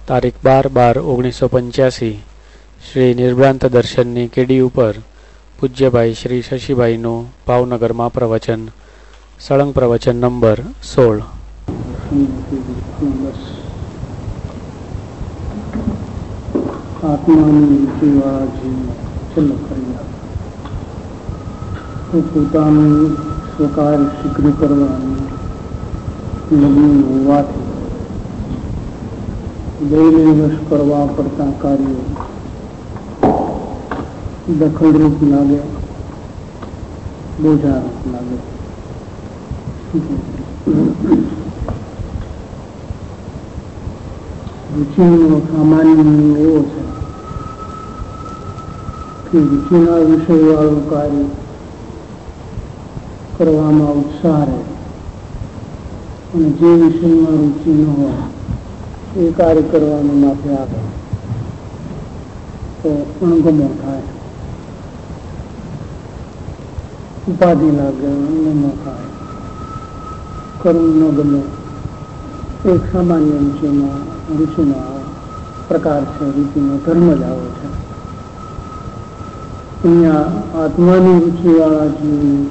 તારીખ 12/12/1985 શ્રી નિર્ભ્રાંત દર્શનની કેડી ઉપર પૂજ્યભાઈ શ્રી શશીભાઈનું ભાવનગરમાં પ્રવચન, સળંગ પ્રવચન નંબર 16. આત્માની રૂચિવાળા જીવને છેલ્લો કર્યા તો પોતાનું સ્વકાર શીઘ્ર કરવાની લગ્ન હોવાથી દૈને વશ કરવા પડતા કાર્યો દખલરૂપ લાગે, બોજારૂપ લાગે. રુચિનો સામાન્ય નિયમ એવો છે કે રુચિના વિષયવાળું કાર્ય કરવામાં ઉત્સાહ રહે અને જે વિષયમાં રુચિ ન હોય એ કાર્ય કરવાનું માથે આવે તો અણગમો થાય, ઉપાધિ લાગે, અણગમો થાય, કર્મ ન ગમે. એક સામાન્ય રુચિનો પ્રકાર છે, રુચિનો ધર્મ જ આવો છે. અહીંયા આત્માની રુચિવાળા જીવ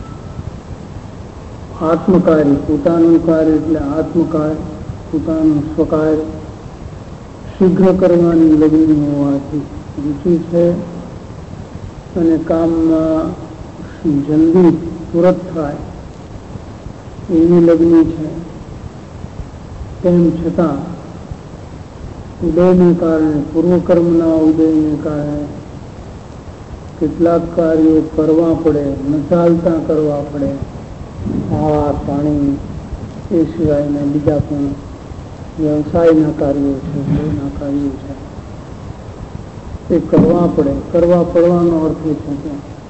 આત્મકાર્ય, પોતાનું કાર્ય એટલે આત્મકાર્ય, પોતાનું સ્વકાર્ય શીઘ્ર કરવાની લગ્ન હોવાથી રુચિ છે અને કામમાં જલ્દી તુરત થાય એવી લગ્ન છે. તેમ છતાં ઉદયને કારણે, પૂર્વકર્મના ઉદયને કારણે કેટલાક કાર્યો કરવા પડે, ન ચાલતા કરવા પડે. આહાર, પાણી એ સિવાયના બીજા પણ વ્યવસાયના કાર્યો છે, એના કાર્યો છે, એ કરવા પડે. કરવા પડવાનો અર્થ એ છે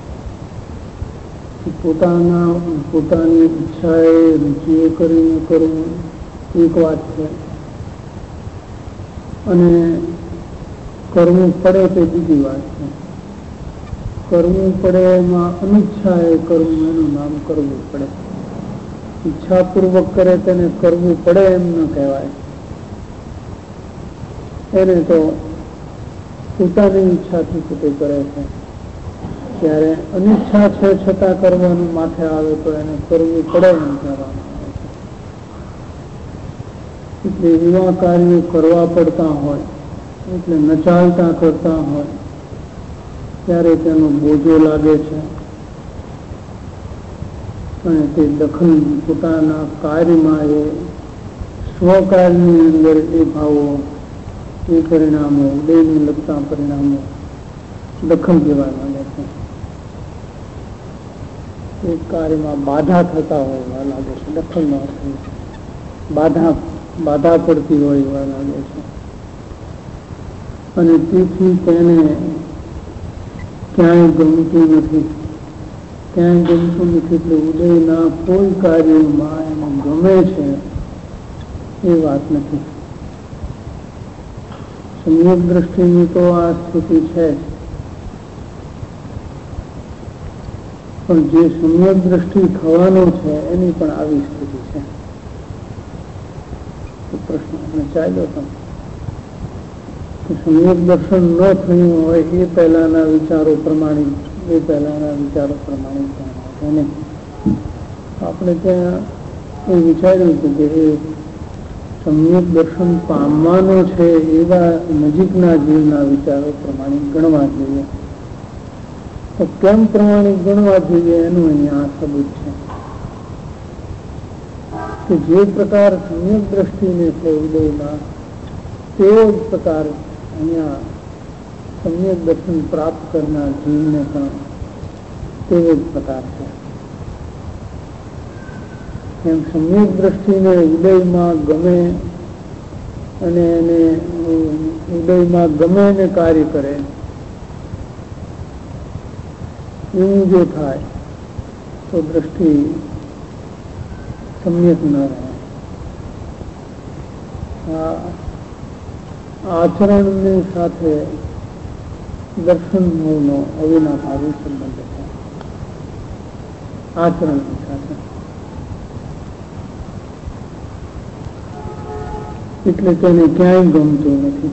કે પોતાની ઈચ્છાએ, રુચિએ કરીને કરવું એક વાત છે, અને કરવું પડે તે બીજી વાત છે. કરવું પડે એમાં અનિચ્છાએ કરવું, એનું નામ કરવું પડે. ઈચ્છાપૂર્વક કરે તેને કરવું પડે એમ ન કહેવાય. એને તો પોતાની ઈચ્છાથી પોતે કરે છે. ત્યારે અનિચ્છા છે છતાં કરવાનું માથે આવે તો એને કરવું પડે એમ કહેવાનું આવે છે. એટલે એવા કાર્યો કરવા પડતા હોય, એટલે ન ચાલતા કરતા હોય ત્યારે તેનો બોજો લાગે છે અને તે દખલ પોતાના કાર્યમાં, એ સ્વકાર્યની અંદર એ ભાવો, એ પરિણામો, ઉદયને લગતા પરિણામો દખલ જેવા લાગે છે. એ કાર્યમાં બાધા થતા હોય એવા લાગે છે. દખલનો અર્થ બાધા પડતી હોય એવા લાગે છે. અને તેથી તેને ક્યાંય ગમતું નથી. એટલે ઉદયના કોઈ કાર્યમાં એને ગમે છે એ વાત નથી. સંયોગ દ્રષ્ટિની તો આ સ્થિતિ છે જ, પણ જે સંયોગ દ્રષ્ટિ થવાનો છે એની પણ આવી સ્થિતિ છે. તો પ્રશ્ન આપણે ચાલ્યો હતો કે સંયોગ દર્શન ન થયું હોય એ પહેલાના વિચારો પ્રમાણિક, એને આપણે ત્યાં એ વિચાર્યું હતું કે એ સંયોગ દર્શન પામવાનો છે એવા નજીકના જીવના વિચારો પ્રમાણિક ગણવા જોઈએ. તો કેમ પ્રમાણિક ગણવા જોઈએ એનું અહીંયા આ સબૂત છે કે જે પ્રકાર સંયોગ દ્રષ્ટિને છે ઉદયમાં, તેવો જ પ્રકાર અહીંયા સંયોગ દર્શન પ્રાપ્ત કરનાર જીવને પણ તેવો જ પ્રકાર છે. એમ સંયોગ દ્રષ્ટિને ઉદયમાં ગમે અને એને ઉદયમાં ગમે એને કાર્ય કરે એવું જો થાય તો દ્રષ્ટિ સમ્યક ન રહે. આચરણની સાથે દર્શન મૂળનો અવિનાભાવી સંબંધ છે. આચરણની સાથે એટલે તેને ક્યાંય ગમતું નથી.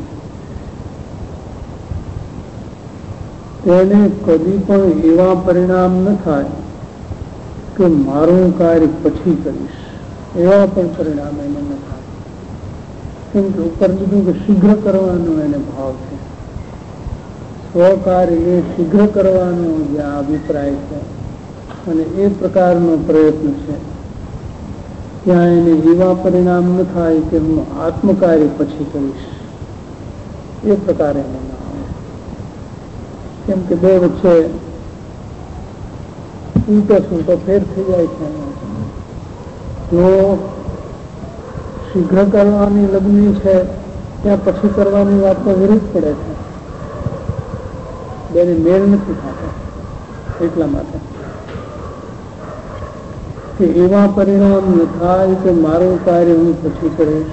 તેને કદી પણ એવા પરિણામ ન થાય કે મારું કાર્ય પછી કરીશ, એવા પણ પરિણામ એને ન થાય. કેમ કે ઉપર કીધું કે શીઘ્ર કરવાનો એને ભાવ છે. સ્વકાર્ય શીઘ્ર કરવાનો જે અભિપ્રાય છે અને એ પ્રકારનો પ્રયત્ન છે, ત્યાં એને એવા પરિણામ ન થાય કે હું આત્મકાર્ય પછી કરીશ, એ પ્રકારે એને ના આવે. કેમ કે બે વચ્ચે ઉલટો સુલટો ફેર થઈ જાય છે. જો શીઘ્ર કરવાની લગ્ન છે ત્યાં પછી કરવાની વાતનો વિરુદ્ધ પડે છે, બેને મેળ નથી થતો. એટલા માટે કે એવા પરિણામ ન થાય કે મારું કાર્ય હું પછી કરીશ.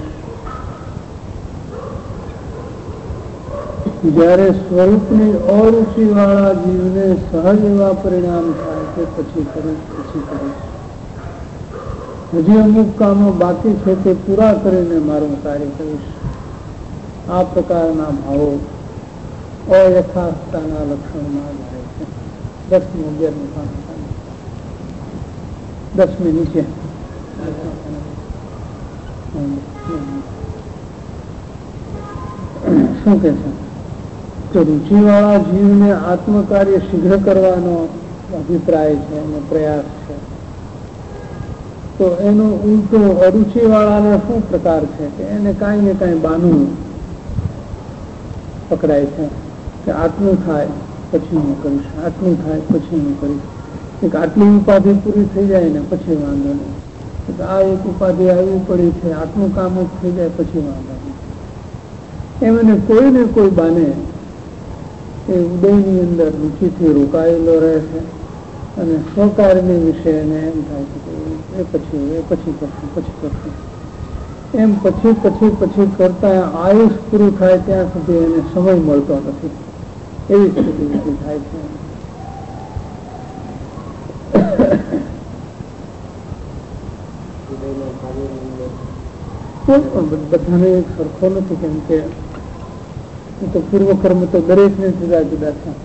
જ્યારે સ્વરૂપની અરુચિ વાળા જીવને સહજ એવા પરિણામ થાય કે પછી કરીશ, પછી કરીશ. હજી અમુક કામો બાકી છે તે પૂરા કરીને મારું કાર્ય કરીશ. આ પ્રકારના ભાવો અયથાર્થતાના લક્ષણમાં જાય છે. 10મી 11મી પાઠ 10મી નીચે શું કે છે કે રુચિવાળા જીવને આત્મકાર્ય શીઘ્ર કરવાનો અભિપ્રાય છે અને પ્રયાસ છે. તો એનો ઉલટો અરુચિવાળાનો શું પ્રકાર છે કે એને કાંઈ ને કાંઈ બાનું પકડાય છે કે આટલું થાય પછી હું કરીશ, આટલું થાય પછી હું કરીશ. એક આટલી ઉપાધિ પૂરી થઈ જાય ને પછી વાંધો નહીં, આ એક ઉપાધિ આવી પડી છે, આટલું કામ જ થઈ જાય પછી વાંધો નહીં. એમ એને કોઈ ને કોઈ બાને એ ઉદયની અંદર રુચિથી રોકાયેલો રહે છે અને સ્વકાર્યની વિશે એને એમ થાય છે કે એ પછી કરશું. એમ પછી કરતા આયુષ પૂરું થાય ત્યાં સુધી એને સમય મળતો નથી. એવી સ્થિતિ ઊભી થાય છે. કોઈ પણ બધાને એક સરખો નથી. કેમ કે તો પૂર્વકર્મ તો દરેકને જુદા જુદા છે.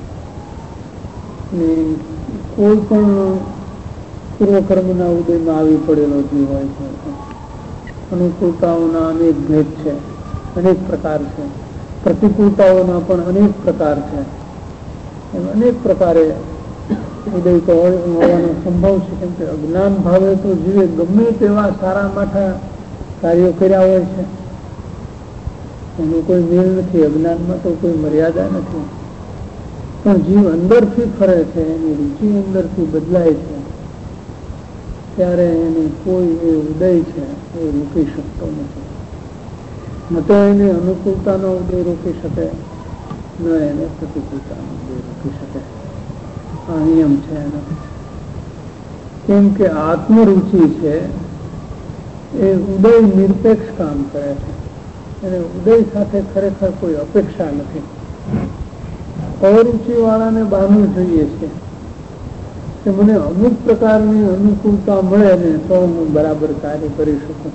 કોઈ પણ પૂર્વકર્મના ઉદયમાં આવી પડેલો જીવ હોય છે. અનુકૂળતાઓના અનેક ભેદ છે, અનેક પ્રકાર છે. પ્રતિકૂળતાઓના પણ અનેક પ્રકાર છે. એમ અનેક પ્રકારે ઉદય તો હોવાનો સંભવ છે. કેમ કે અજ્ઞાન ભાવે તો જીવે ગમે તેવા સારા માઠા કાર્યો કર્યા હોય છે, એનો કોઈ મેળ નથી. અજ્ઞાનમાં તો કોઈ મર્યાદા નથી. પણ જીવ અંદરથી ફરે છે, એની રુચિ અંદરથી બદલાય છે, ત્યારે એને કોઈ એ ઉદય છે એ રોકી શકતો નથી. ન તો એને અનુકૂળતાનો ઉદય રોકી શકે, ન એને પ્રતિકૂળતાનો ઉદય રોકી શકે. આ નિયમ છે એનો. કેમ કે આત્મરુચિ છે એ ઉદય નિરપેક્ષ કામ કરે છે. એને ઉદય સાથે ખરેખર કોઈ અપેક્ષા નથી. અરુચિ વાળાને બહાનું જોઈએ છે કે મને અમુક પ્રકારની અનુકૂળતા મળે ને તો હું બરાબર કાર્ય કરી શકું.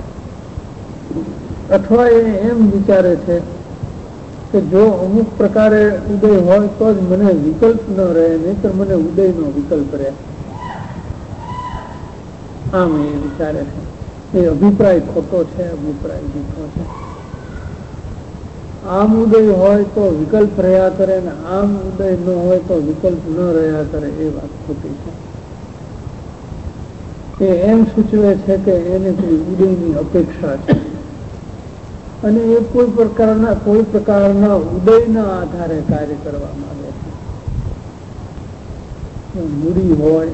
અથવા એ એમ વિચારે છે કે જો અમુક પ્રકારે ઉદય હોય તો જ મને વિકલ્પ ન રહે, નહીતર મને ઉદયનો વિકલ્પ રહે. આમ એ વિચારે છે. એ અભિપ્રાય ખોટો છે, અભિપ્રાય જૂઠો છે. આમ ઉદય હોય તો વિકલ્પ રહ્યા કરે ને આમ ઉદય ન હોય તો વિકલ્પ ન રહ્યા કરે, એ વાત ખોટી છે. એ એમ સૂચવે છે કે એને કોઈ ઉદયની અપેક્ષા છે અને એ કોઈ પ્રકારના ઉદયના આધારે કાર્ય કરવા માંગે છે. મૂડી હોય,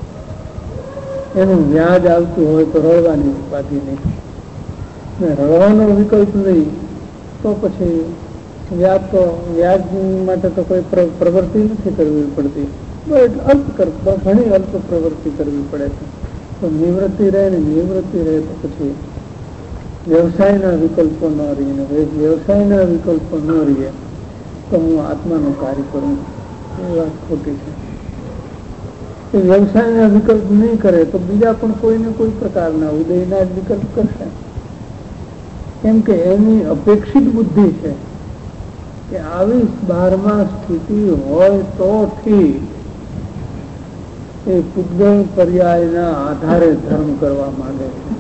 એનું વ્યાજ આવતું હોય તો રળવાની ઉપાધિ નહીં, રળવાનો વિકલ્પ નહીં તો પછી વ્યાજ માટે તો કોઈ પ્રવૃત્તિ નથી કરવી પડતી. ઘણી અલ્પ પ્રવૃત્તિ કરવી પડે છે. તો નિવૃત્તિ રહે ને નિવૃત્તિ રહે તો પછી વ્યવસાયના વિકલ્પો ન રહીને વ્યવસાયના વિકલ્પો ન રહીએ તો હું આત્માનું કાર્ય કરું, એ વાત ખોટી છે. વ્યવસાયના વિકલ્પ નહીં કરે તો બીજા પણ કોઈને કોઈ પ્રકારના ઉદયના જ વિકલ્પ કરશે. કેમ કે એની અપેક્ષિત બુદ્ધિ છે કે આવી 12માં સ્થિતિ હોય તો ઠીક, એ પૂતગલ પર્યાયના આધારે ધર્મ કરવા માંગે છે.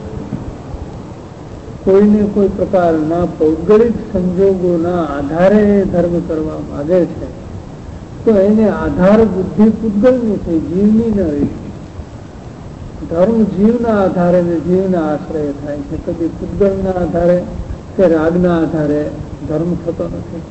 કોઈને કોઈ પ્રકારના પૌગલિક સંજોગોના આધારે ધર્મ કરવા માંગે છે તો એને આધાર બુદ્ધિ પૂતગલની થઈ, જીવની ન રહી. ધર્મ જીવના આધારે ને જીવના આશ્રય થાય છે. કદી પૂતગલના આધારે કે રાગના આધારે ધર્મ થતો નથી.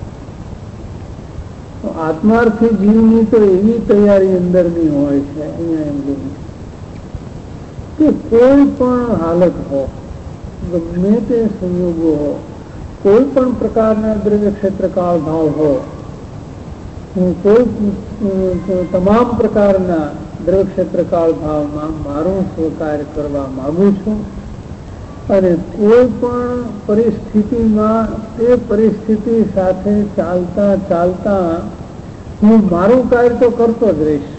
તો આત્માર્થી જીવની તો એવી તૈયારી અંદરની હોય છે અહીંયા એમ જોયું કે કોઈ પણ હાલત હો, ગમે તે સંયોગો હો, કોઈ પણ પ્રકારના દ્રવ્ય ક્ષેત્ર કાળ ભાવ હો, હું કોઈ તમામ પ્રકારના દ્રવ્ય ક્ષેત્ર કાળ ભાવમાં મારું સ્વીકાર કરવા માંગુ છું અને કોઈ પણ પરિસ્થિતિમાં તે પરિસ્થિતિ સાથે ચાલતા ચાલતા હું મારું કાર્ય તો કરતો જ રહીશ,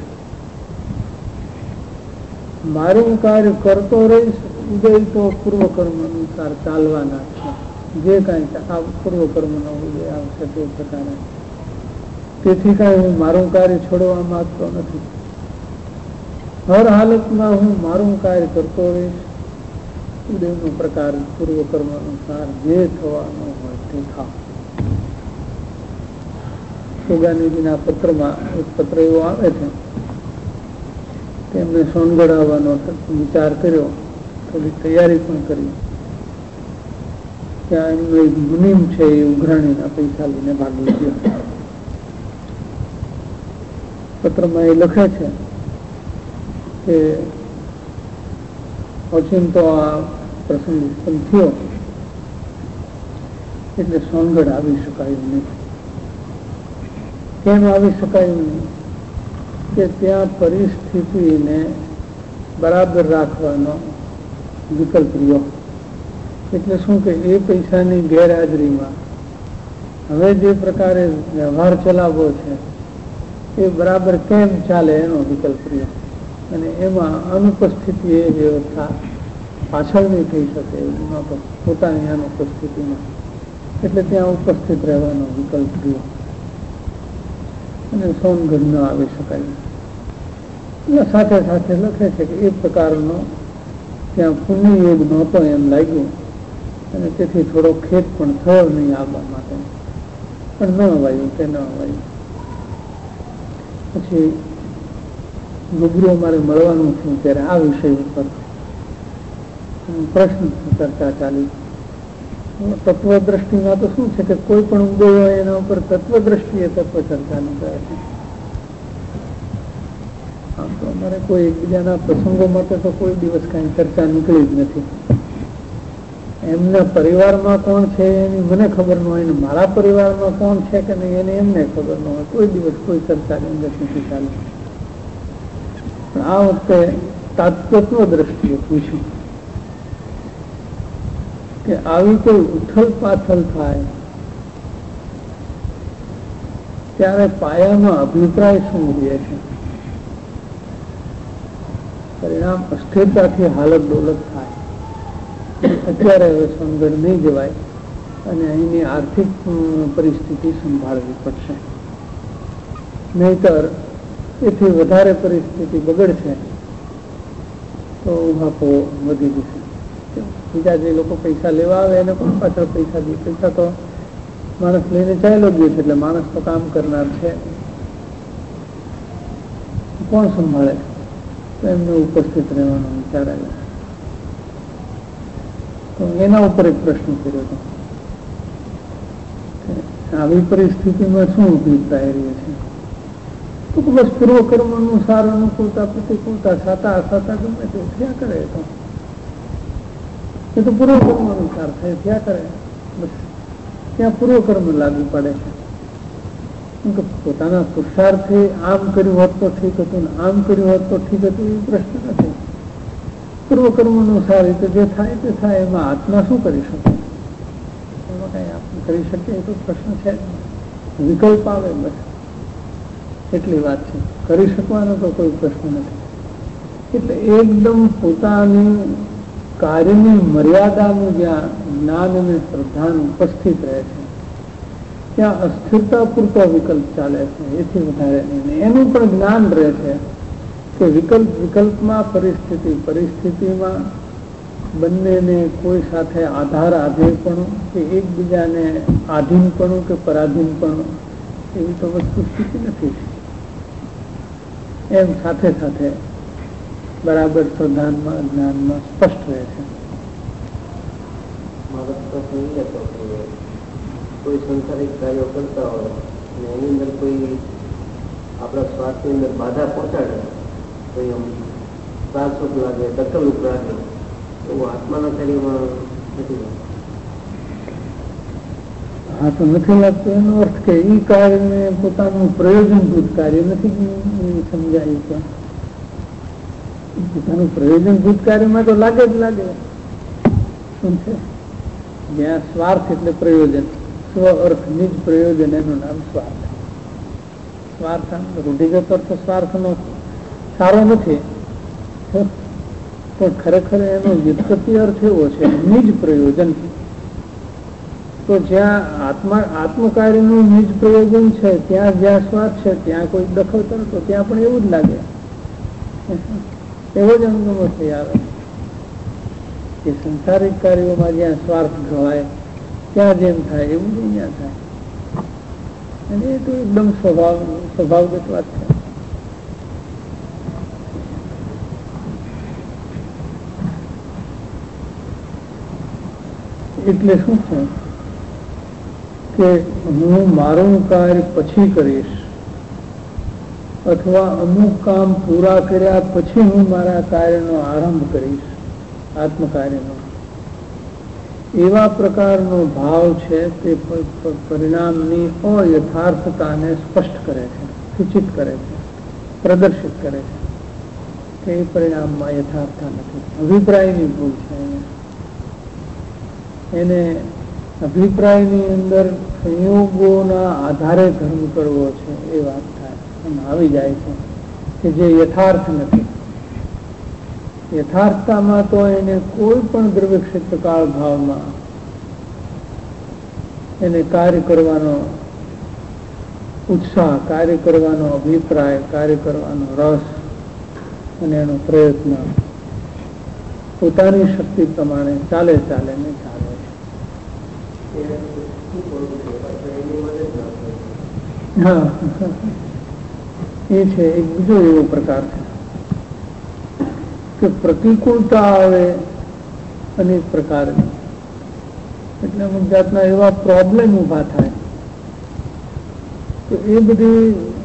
મારું કાર્ય કરતો રહીશ. ઉદય તો પૂર્વકર્મ અનુસાર ચાલવાના છે. જે કાંઈ પૂર્વકર્મનો ઉદય આવશે તે પ્રકારે, તેથી કાંઈ હું મારું કાર્ય છોડવા માંગતો નથી. હર હાલતમાં હું મારું કાર્ય કરતો રહીશ. ઉદયનો પ્રકાર પૂર્વકર્મ અનુસાર જે થવાનો હોય તે થાવ. યોગાનંદજીના પત્રમાં એક પત્ર એવો આવે છે કે એમને સોનગઢ આવવાનો વિચાર કર્યો, થોડી તૈયારી પણ કરી. ત્યાં એમનો એક મુનિમ છે એ ઉઘરાણીના પૈસા લઈને ભાગી ગયો. પત્રમાં એ લખે છે કે ઓચિંતો આ પ્રસંગ ઉત્પન્ન થયો એટલે સોનગઢ આવી શકાયું નહીં. કેમ આવી શકાયું નહીં? કે ત્યાં પરિસ્થિતિને બરાબર રાખવાનો વિકલ્પ રહ્યો. એટલે શું કે એ પૈસાની ગેરહાજરીમાં હવે જે પ્રકારે વ્યવહાર ચલાવવો છે એ બરાબર કેમ ચાલે એનો વિકલ્પ રહ્યો. અને એમાં અનુપસ્થિતિ એ વ્યવસ્થા પાછળ નહીં થઈ શકે એમાં તો પોતાની અનુપસ્થિતિમાં, એટલે ત્યાં ઉપસ્થિત રહેવાનો વિકલ્પ રહ્યો અને સોનગઢ ન આવી શકાય. એટલે સાથે સાથે લખે છે કે એ પ્રકારનો ત્યાં પુણ્ય યોગ નહોતો એમ લાગ્યું અને તેથી થોડો ખેદ પણ થયો નહીં આવવા માટે, પણ ન અવાયું તે ન અવાયું. પછી રૂબરૂ અમારે મળવાનું થયું ત્યારે આ વિષય ઉપર પ્રશ્ન ચર્ચા ચાલી. તત્વદ્રષ્ટિમાં તો શું છે કે કોઈ પણ ઉદય હોય એના ઉપર તત્વદ્રષ્ટિએ તત્વ ચર્ચાનું કહે છે. આમ તો અમારે કોઈ એકબીજાના પ્રસંગો માટે તો કોઈ દિવસ કાંઈ ચર્ચા નીકળી જ નથી. એમના પરિવારમાં કોણ છે એની મને ખબર ન હોય ને મારા પરિવારમાં કોણ છે કે નહીં એને એમને ખબર ન હોય. કોઈ દિવસ કોઈ ચર્ચાની અંદર નથી ચાલે. પણ આ વખતે તત્વ દ્રષ્ટિએ પૂછ્યું કે આવી કોઈ ઉથલ પાથલ થાય ત્યારે પાયાનો અભિપ્રાય શું રહે છે? પરિણામ અસ્થિરતાથી હાલત ડોલત થાય. અત્યારે હવે સોનગઢ નહીં જવાય અને અહીંની આર્થિક પરિસ્થિતિ સંભાળવી પડશે, નહીતર એથી વધારે પરિસ્થિતિ બગડશે તો ઉહાપો વધી જશે. બીજા જે લોકો પૈસા લેવા આવે એને કોણ પાછળ પૈસા દે? પૈસા તો માણસ લઈને ચાલ્યો ગયો છે, એટલે માણસ તો કામ કરનાર છે, કોણ સંભાળે? તો એમને ઉપસ્થિત રહેવાનો વિચાર આવ્યો. તો એના ઉપર એક પ્રશ્ન કર્યો હતો, આવી પરિસ્થિતિમાં શું અભિપ્રાય રહે છે? તો બસ પૂર્વકર્મ અનુસાર અનુકૂળતા પ્રતિકૂળતા સાતા અસાતા ગમે તે થયા કરે. એ તો પૂર્વકર્મ અનુસાર થાય થયા કરે. બસ ત્યાં પૂર્વકર્મ લાગુ પડે છે. પોતાના પુરુષાર્થે આમ કર્યું હોત તો ઠીક હતું ને આમ કર્યું હોત તો ઠીક હતું એ પ્રશ્ન નથી. પૂર્વકર્મ અનુસાર રીતે જે થાય તે થાય. એમાં આત્મા શું કરી શકે? એમાં કઈ આપણે કરી શકીએ એ તો પ્રશ્ન છે. વિકલ્પ આવે બસ એટલી વાત છે. કરી શકવાનો તો કોઈ પ્રશ્ન નથી. એટલે એકદમ પોતાની કાર્યની મર્યાદાનું જ્યાં જ્ઞાન અને શ્રદ્ધા ઉપસ્થિત રહે છે ત્યાં અસ્થિરતા પૂરતો વિકલ્પ ચાલે છે, એથી વધારે નહીં. એનું પણ જ્ઞાન રહે છે કે વિકલ્પમાં પરિસ્થિતિમાં બંનેને કોઈ સાથે આધાર આધેયપણું કે એકબીજાને આધીનપણું કે પરાધીનપણું એવી તો વસ્તુ સ્થિતિ નથી. એમ સાથે સાથે બરાબર શ્રદ્ધામાં જ્ઞાનમાં સ્પષ્ટ રહે છે. કોઈ સંસારિક કાર્યો કરતા હોય અને એની અંદર કોઈ આપણા સ્વાસ્થ્યની અંદર બાધા પહોંચાડે તો એમ ત્રાસરૂપ લાગે, દખલરૂપ લાગે, એવું આત્માના કાર્યમાં નથી લાગતું. હા, તો નથી લાગતું એનો અર્થ કે એ કાર્યને પોતાનું પ્રયોજનભૂત કાર્ય નથી સમજાયું છે. પોતાનું પ્રયોજનભૂત કાર્યમાં તો લાગે જ લાગે. શું છે? જ્યાં સ્વાર્થ એટલે પ્રયોજન, સ્વ અર્થ નિજ પ્રયોજન, એનું નામ સ્વાર્થ. સ્વાર્થ રૂઢિગત અર્થ સ્વાર્થનો સારો નથી, પણ ખરેખર એનો વ્યુત્પત્તિ અર્થ એવો છે નિજ પ્રયોજન. તો જ્યાં આત્મકાર્યનું નિજ પ્રયોજન છે ત્યાં જ્યાં સ્વાર્થ છે ત્યાં કોઈ દખલ કરે તો ત્યાં પણ એવું જ લાગે, એવો જ અનુભવ થઈ આવે કે સંસારિક કાર્યોમાં જ્યાં સ્વાર્થ ગવાય ત્યાં જેમ થાય એવું જ અહીંયા થાય. અને એ તો એકદમ સ્વભાવગત વાત છે. એટલે શું છે કે હું મારું કાર્ય પછી કરીશ અથવા અમુક કામ પૂરા કર્યા પછી હું મારા કાર્યનો આરંભ કરીશ, આત્મકાર્યનો, એવા પ્રકારનો ભાવ છે તે પરિણામની અયથાર્થતાને સ્પષ્ટ કરે છે, સૂચિત કરે છે, પ્રદર્શિત કરે છે કે એ પરિણામમાં યથાર્થતા નથી. અભિપ્રાયની ભૂલ છે. એને અભિપ્રાયની અંદર સંયોગોના આધારે ધર્મ કરવો છે એ વાત થાય, એમ આવી જાય છે કે જે યથાર્થ નથી. યથાર્થતામાં તો એને કોઈ પણ દ્રવ્ય ક્ષેત્રકાળ ભાવમાં એને કાર્ય કરવાનો ઉત્સાહ, કાર્ય કરવાનો અભિપ્રાય, કાર્ય કરવાનો રસ અને એનો પ્રયત્ન પોતાની શક્તિ પ્રમાણે ચાલે ને ચાલે. હા, એ છે એક બીજો એવો પ્રકાર છે કે પ્રતિકૂળતા આવે અનેક પ્રકારની, એટલે અમુક જાતના એવા પ્રોબ્લેમ ઉભા થાય તો એ બધી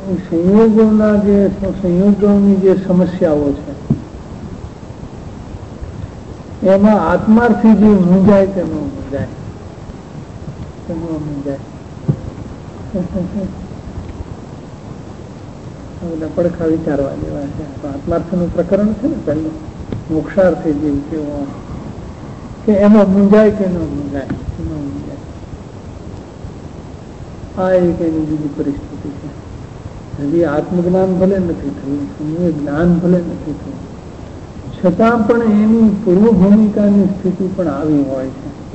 સંયોગોની જે સમસ્યાઓ છે એમાં આત્માર્થી જે મૂંઝાય તે ન મૂંઝાય. પડખા વિચારવા જેવા છે. આત્માર્થનું પ્રકરણ છે ને પહેલું, મોક્ષાર્થી જેવું કેવું કે એમાં મૂંઝાય કે ન મૂંઝાય, આ એક એની બીજી પરિસ્થિતિ છે. હજી આત્મજ્ઞાન ભલે નથી થયું, જ્ઞાન ભલે નથી થયું, છતાં પણ એની પૂર્વ ભૂમિકાની સ્થિતિ પણ આવી હોય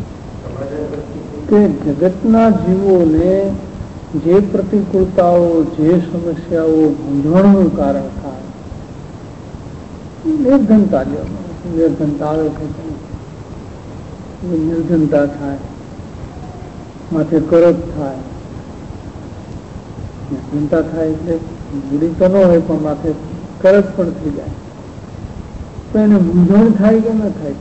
છે કે જગતના જીવોને જે પ્રતિકૂળતાઓ, જે સમસ્યાઓ, મૂંઝવણનું કારણ થાય, નિર્ધનતા આવે છે, નિર્ધનતા થાય, માથે કરજ થાય. નિર્ધનતા થાય એટલે મૂડી તો ન હોય પણ માથે કરજ પણ થઈ જાય તો એને મૂંઝવણ થાય કે ન થાય?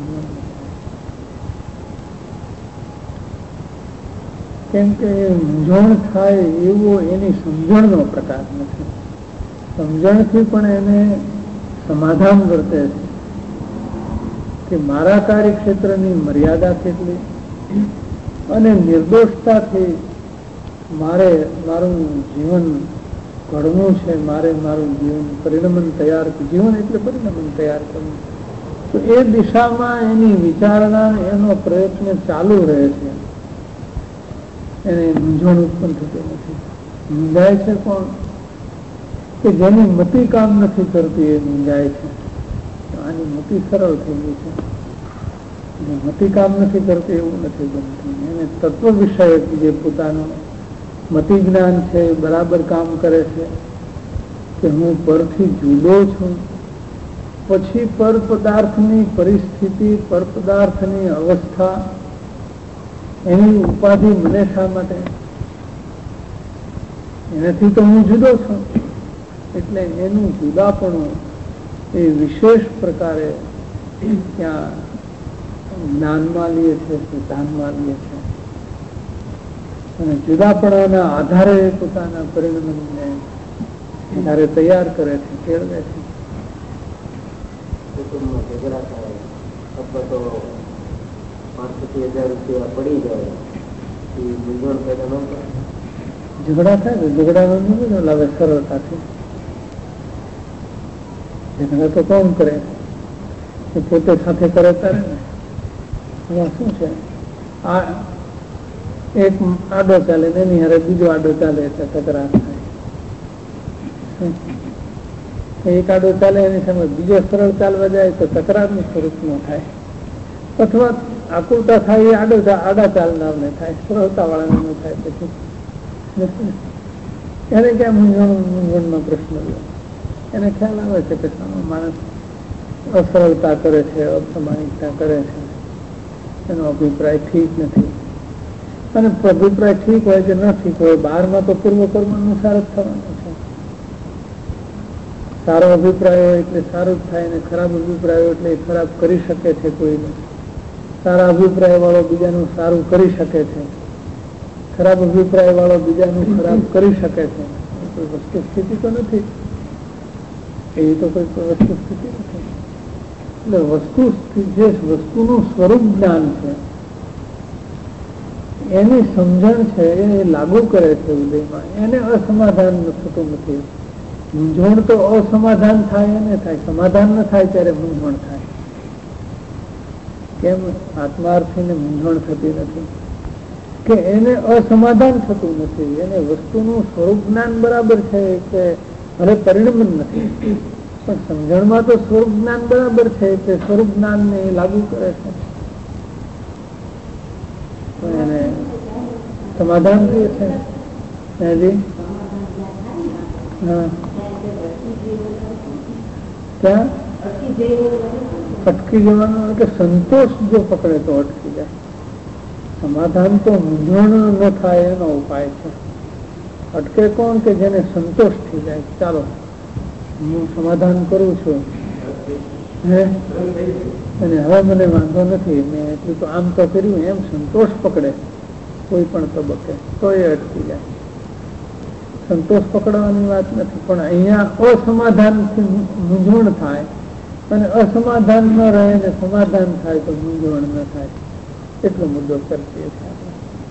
કેમ કે મૂંઝવણ થાય એવો એની સમજણનો પ્રકાર નથી. સમજણથી પણ એને સમાધાન વર્તે છે કે મારા કાર્યક્ષેત્રની મર્યાદા કેટલી અને નિર્દોષતાથી મારું જીવન ઘડવું છે, મારું જીવન પરિણમન તૈયાર, જીવન એટલે પરિણમન તૈયાર કરવું, તો એ દિશામાં એની વિચારણા, એનો પ્રયત્ન ચાલુ રહે છે. એને મૂંઝવણ ઉત્પન્ન થતી નથી. મૂંઝાય છે કોણ? કે જેની મતિ કામ નથી કરતી એ મૂંઝાય છે. આની મતિ સરળ થઈ ગઈ છે. મતિ કામ નથી કરતી એવું નથી બનતું. એને તત્વ વિષયક જે પોતાનું મતિ જ્ઞાન છે એ બરાબર કામ કરે છે કે હું પરથી જુદો છું, પછી પર પદાર્થની પરિસ્થિતિ, પર પદાર્થની અવસ્થા, એની ઉપાધિ મને શા માટે? એનાથી તો હું જુદો છું. એટલે એનું જુદાપણું એ વિશેષ પ્રકારે ત્યાં જ્ઞાનમાં લે છે, સિદ્ધાંતમાં લે છે, અને જુદાપણાના આધારે પોતાના પરિણમને આધારે તૈયાર કરે છે, કેળવે છે. કુટુંબમાં ઝઘડા થાય અથવા તો 5,000 રૂપિયા પડી જાય એ મૂંઝવણ પેદા ન થાય. ઝઘડા થાય ને ઝઘડાનો નહીં લાવે સરળતાથી. ઝઘડા તો કોણ કરે? એ પોતે સાથે કરે ત્યારે ને. એમાં શું છે, આ એક આડો ચાલે ને એની હારે બીજો આડો ચાલે એટલે તકરાર થાય. એક આડો ચાલે એની સામે બીજો સરળ ચાલવા જાય તો તકરારનું સ્વરૂપ ન થાય, અથવા આકુલતા થાય એ આડા ચાલનારને થાય, સરળતા વાળાને ન થાય. પછી એને ક્યાં મૂંઝવણનો પ્રશ્ન લે? એને ખ્યાલ આવે છે કે માણસ અસરળતા કરે છે, અપ્રમાણિકતા કરે છે, એનો અભિપ્રાય ઠીક નથી. અને અભિપ્રાય ઠીક હોય કે ન ઠીક હોય, બહારમાં તો પૂર્વકર્મ અનુસાર જ થવાનું છે. સારો અભિપ્રાય હોય એટલે સારું જ થાય, અને ખરાબ અભિપ્રાય હોય એટલે ખરાબ કરી શકે છે કોઈને. સારા અભિપ્રાય વાળો બીજાનું સારું કરી શકે છે, ખરાબ અભિપ્રાય વાળો બીજાનું ખરાબ કરી શકે છે. કોઈ વસ્તુ સ્થિતિ તો નથી, એવી તો કોઈ વસ્તુ સ્થિતિ નથી. એટલે જે વસ્તુનું સ્વરૂપ જ્ઞાન છે એની સમજણ છે એ લાગુ કરે છે હૃદયમાં, એને અસમાધાન થતું નથી. મૂંઝવણ તો અસમાધાન થાય એને થાય, સમાધાન ન થાય ત્યારે મૂંઝવણ થાય. કેમ આત્માર્થીને મૂંઝવણ થતી નથી? કે એને અસમાધાન થતું નથી. એને વસ્તુનું સ્વરૂપ જ્ઞાન બરાબર છે કે ભલે પરિણમ નથી, પણ સમજણમાં તો સ્વરૂપ જ્ઞાન બરાબર છે કે સ્વરૂપ જ્ઞાનને લાગુ કરે છે, તો એને સમાધાન થયું છે. હા, ત્યાં અટકી જવાનું કે સંતોષ જો પકડે તો અટકી જાય. સમાધાન તો મૂંઝવણ ન થાય એનો ઉપાય છે. અટકે કોણ? કે જેને સંતોષ થઈ જાય, ચાલો હું સમાધાન કરું છું અને હવે મને વાંધો નથી, મેં એટલું તો આમ તો કર્યું, એમ સંતોષ પકડે કોઈ પણ તબક્કે તો એ અટકી જાય. સંતોષ પકડવાની વાત નથી, પણ અહીંયા અસમાધાનથી મૂંઝવણ થાય, અને અસમાધાન ન રહે ને સમાધાન થાય તો મૂંઝવણ ન થાય, એટલો મુદ્દો ચર્ચીએ છીએ આપણે.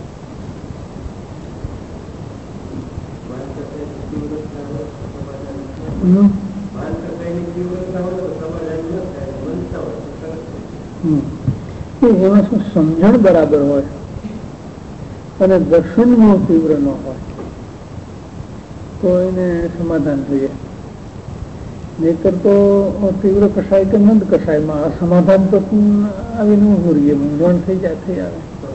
એમાં શું સમજણ બરાબર હોય અને દર્શન નો તીવ્ર ન હોય તો એને સમાધાન થઈ જાય. નહીતર તો તીવ્ર કસાય કે મંદ કસાયમાં અસમાધાન તો આવીને ઉભું રહીએ, મૂંઝવણ થઈ જાય, થઈ આવે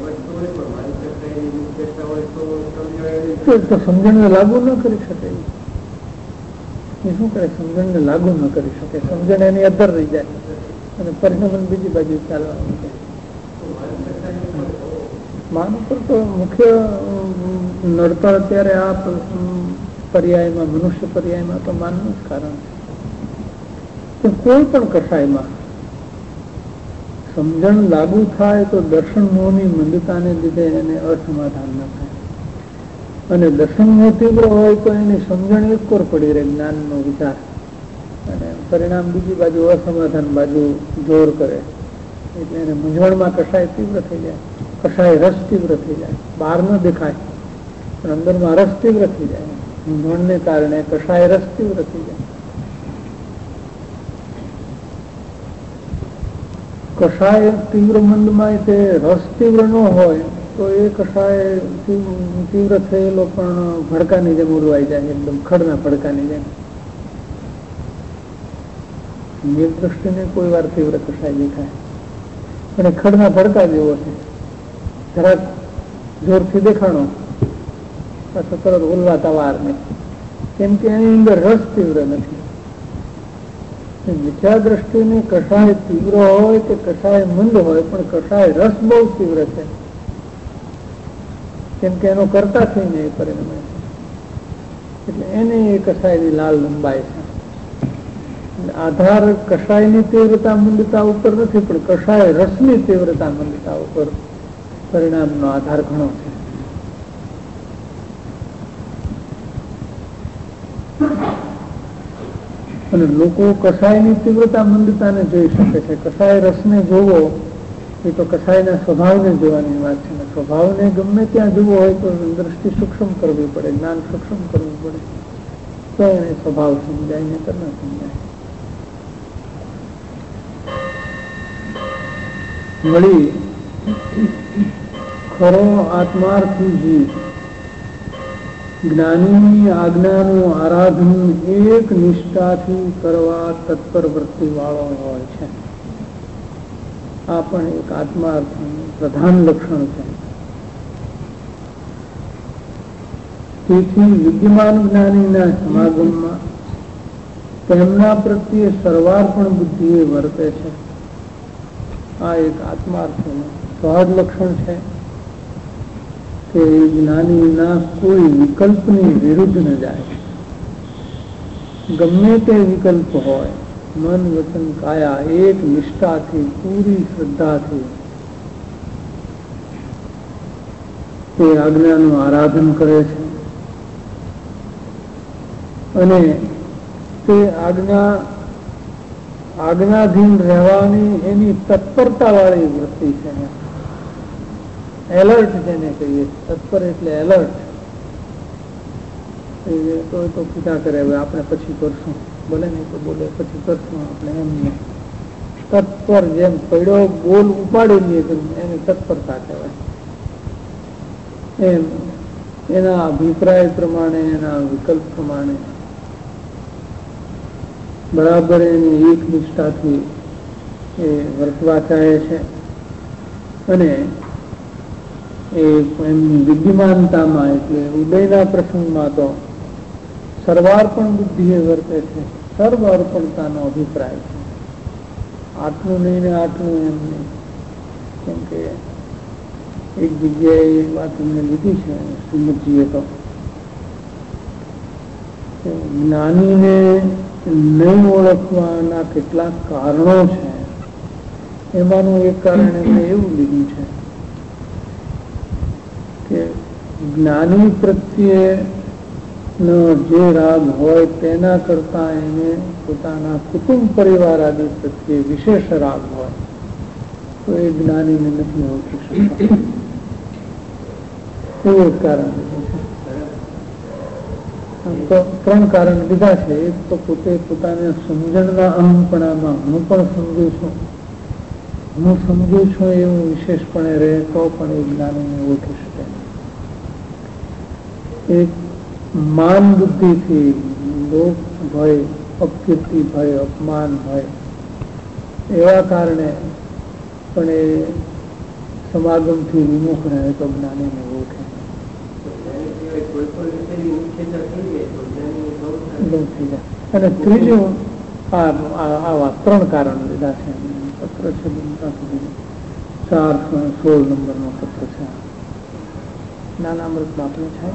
તો સમજણને લાગુ ન કરી શકે. એ શું કરે? સમજણને લાગુ ન કરી શકે, સમજણ એની અંદર રહી જાય અને પરિણામ બીજી બાજુ ચાલવાનું છે. માન ઉપર તો મુખ્ય નડતર અત્યારે આ પર્યાયમાં, મનુષ્ય પર્યાયમાં તો માનનું જ કારણ છે. કોઈ પણ કસાયમાં સમજણ લાગુ થાય તો દર્શન મોહની મંદતાને લીધે એને અસમાધાન ન થાય, અને દર્શન મોહ તીવ્ર હોય તો એની સમજણ એક કોર પડી રહે, જ્ઞાનનો વિચાર, અને પરિણામ બીજી બાજુ અસમાધાન બાજુ જોર કરે, એટલે એને મૂંઝવણમાં કસાય તીવ્ર થઈ જાય, કસાય રસ તીવ્ર થઈ જાય. બહાર ન દેખાય પણ અંદરમાં રસ તીવ્ર થઈ જાય. મૂંઝવણને કારણે કસાય રસ તીવ્ર થઈ જાય. કસાય તીવ્ર મંદમાં તે રસ તીવ્ર ન હોય તો એ કસાય તીવ્ર થયેલો પણ ભડકાની જેમ ઉડવાઈ જાય, એકદમ ખડના ભડકાની જેમ. નિર્દૃષ્ટિને કોઈ વાર તીવ્ર કસાય દેખાય, અને ખડના ભડકા જેવો છે. જરાક જોરથી દેખાણો પાછો તરત ઉલવાતા વાર નહીં, કેમ કે એની અંદર રસ તીવ્ર નથી. મિથ્યા દ્રષ્ટિની કષાય તીવ્ર હોય કે કષાય મંદ હોય, પણ કષાય રસ બહુ તીવ્ર છે, કેમ કે એનો કરતા થઈને એ પરિણમે છે. એટલે એને એ કષાયની લાલ લંબાય છે. આધાર કષાયની તીવ્રતા મંદતા ઉપર નથી, પણ કષાય રસની તીવ્રતા મંદતા ઉપર પરિણામનો આધાર ઘણો છે. અને લોકો કષાયની તીવ્રતા મંદતાને જોઈ શકે છે. કષાય રસને જોવો એ તો કષાયના સ્વભાવને જોવાની વાત છે. સ્વભાવને ગમે ત્યાં જોવો હોય તો દ્રષ્ટિ સૂક્ષ્મ કરવી પડે, જ્ઞાન સૂક્ષ્મ કરવું પડે, તો એને સ્વભાવ સમજાય, ને તો ન સમજાય. વળી ખરો આત્માર્થી જીવ જ્ઞાનીની આજ્ઞાનું આરાધન એક નિષ્ઠાથી કરવા તત્પર વૃત્તિ વાળો હોય છે. આ પણ એક આત્માર્થનું પ્રધાન લક્ષણ છે. તેથી વિદ્યમાન જ્ઞાનીના સમાગમમાં તેમના પ્રત્યે સર્વાર્પણ બુદ્ધિ વર્તે છે. આ એક આત્માર્થનું સહજ લક્ષણ છે કે જ્ઞાનીના કોઈ વિકલ્પની વિરુદ્ધ ન જાય. ગમે તે વિકલ્પ હોય, મન વચન કાયા એક નિષ્ઠાથી, પૂરી શ્રદ્ધાથી તે આજ્ઞાનું આરાધન કરે છે. અને તે આજ્ઞાધીન રહેવાની એની તત્પરતા વાળી વૃત્તિ છે. એલર્ટ જેને કહીએ, તત્પર એટલે એલર્ટ. તો પૂજા કરે, હવે આપણે પછી કરશું, બોલે નહીં તો બોલે, પછી કરશું આપણે, એમ નહીં. તત્પર જેમ પડ્યો બોલ ઉપાડી લઈએ એની તત્પરતા કહેવાય. એમ એના અભિપ્રાય પ્રમાણે, એના વિકલ્પ પ્રમાણે બરાબર એની એક નિષ્ઠાથી એ વર્તવા ચાહે છે. અને એમની વિદ્યમાનતામાં એટલે ઉદયના પ્રસંગમાં તો સર્વાર્પણ બુદ્ધિએ વર્તે છે. સર્વ અર્પણતાનો અભિપ્રાય છે. આટલું નહીં ને આટલું એમ નહીં. કેમ કે એક જગ્યાએ એ વાત એમને લીધી છે શ્રીમદજીએ તો, જ્ઞાનીને નહીં ઓળખવાના કેટલાક કારણો છે. એમાંનું એક કારણ એમને એવું લીધું છે કે જ્ઞાની પ્રત્યે જે રાગ હોય તેના કરતા એને પોતાના કુટુંબ પરિવાર આદિ પ્રત્યે વિશેષ રાગ હોય તો એ જ્ઞાનીને નથી ઓળખી શકતા. એવું એક કારણ લીધું છે. તો 3 કારણ લીધા છે. એક તો પોતે પોતાને સમજણના અહંપણામાં હું પણ સમજુ છું, હું સમજુ છું એવું વિશેષપણે રહે તો પણ એ જ્ઞાનીને ઓળખી શકે. એક માન બુદ્ધિથી, લોક ભય, અપકીર્તિ ભય, અપમાન ભય, એવા કારણે પણ એ સમાગમથી વિમુખ રહે તો જ્ઞાનીને ઓળખે. અને ત્રીજું આવા 3 કારણ લીધા છે. પત્ર છે 416 નંબરનો પત્ર છે. નાના અમૃત બાપુ છે.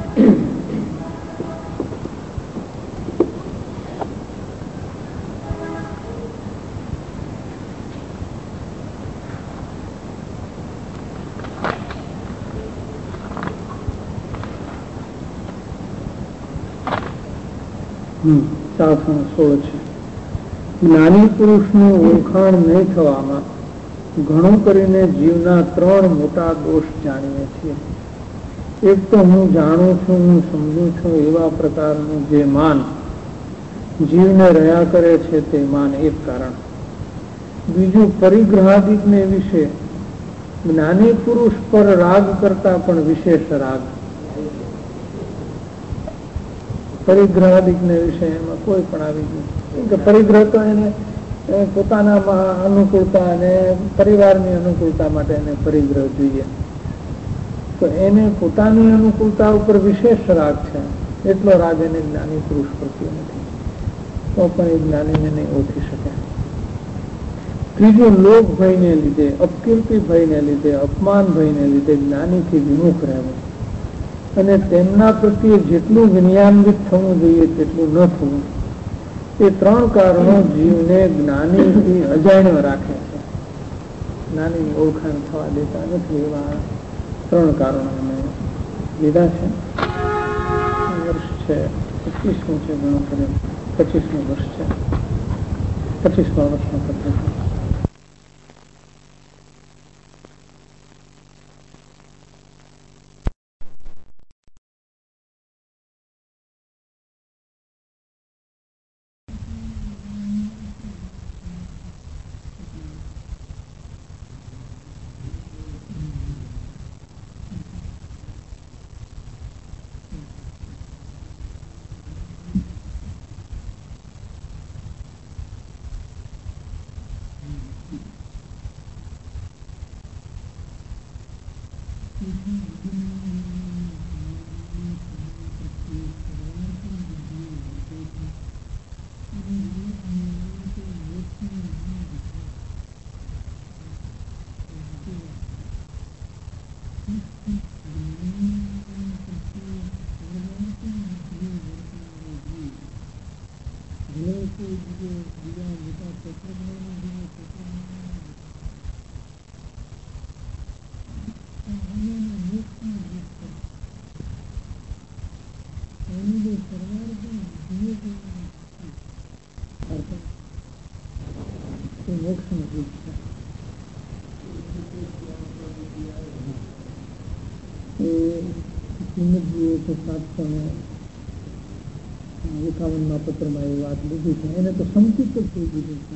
જ્ઞાની પુરુષનું ઓળખાણ નહીં થવામાં ઘણું કરીને જીવના 3 મોટા દોષ જાણીએ છીએ. એક તો હું જાણું છું, હું સમજુ છું એવા પ્રકારનું જે માન જીવને રહ્યા કરે છે તે માન એક કારણ. બીજું પરિગ્રહાદિકને વિશે જ્ઞાની પુરુષ પર રાગ કરતા પણ વિશેષ રાગ. પરિગ્રહાદિકને વિશે એમાં કોઈ પણ આવી ગયું કે પરિગ્રહ તો એને પોતાનામાં અનુકૂળતા અને પરિવારની અનુકૂળતા માટે એને પરિગ્રહ જોઈએ. તો એને પોતાની અનુકૂળતા ઉપર વિશેષ રાગ છે, એટલો રાગ એને જ્ઞાની પુરુષ પ્રત્યે નથી, તો પણ એ જ્ઞાનીને નહીં ઓળખી શકે. ત્રીજું, લોક ભયને લીધે, અપકીર્તિ ભયને લીધે, અપમાન ભયને લીધે જ્ઞાનીથી વિમુખ રહેવું અને તેમના પ્રત્યે જેટલું વિનયાન્વિત થવું જોઈએ તેટલું ન થવું, એ ત્રણ કારણો જીવને જ્ઞાનીથી અજાણ્યો રાખે છે, જ્ઞાનીની ઓળખાણ થવા દેતા નથી. એવા ત્રણ કારણો અમે લીધા છે. વર્ષ છે 25મું છે, ઘણો કરે 25મું વર્ષ છે, 25મા વર્ષનો પત્ર. પત્રમાં એ વાત લીધી છે, એને તો સંકિત જ થઈ દીધું છે.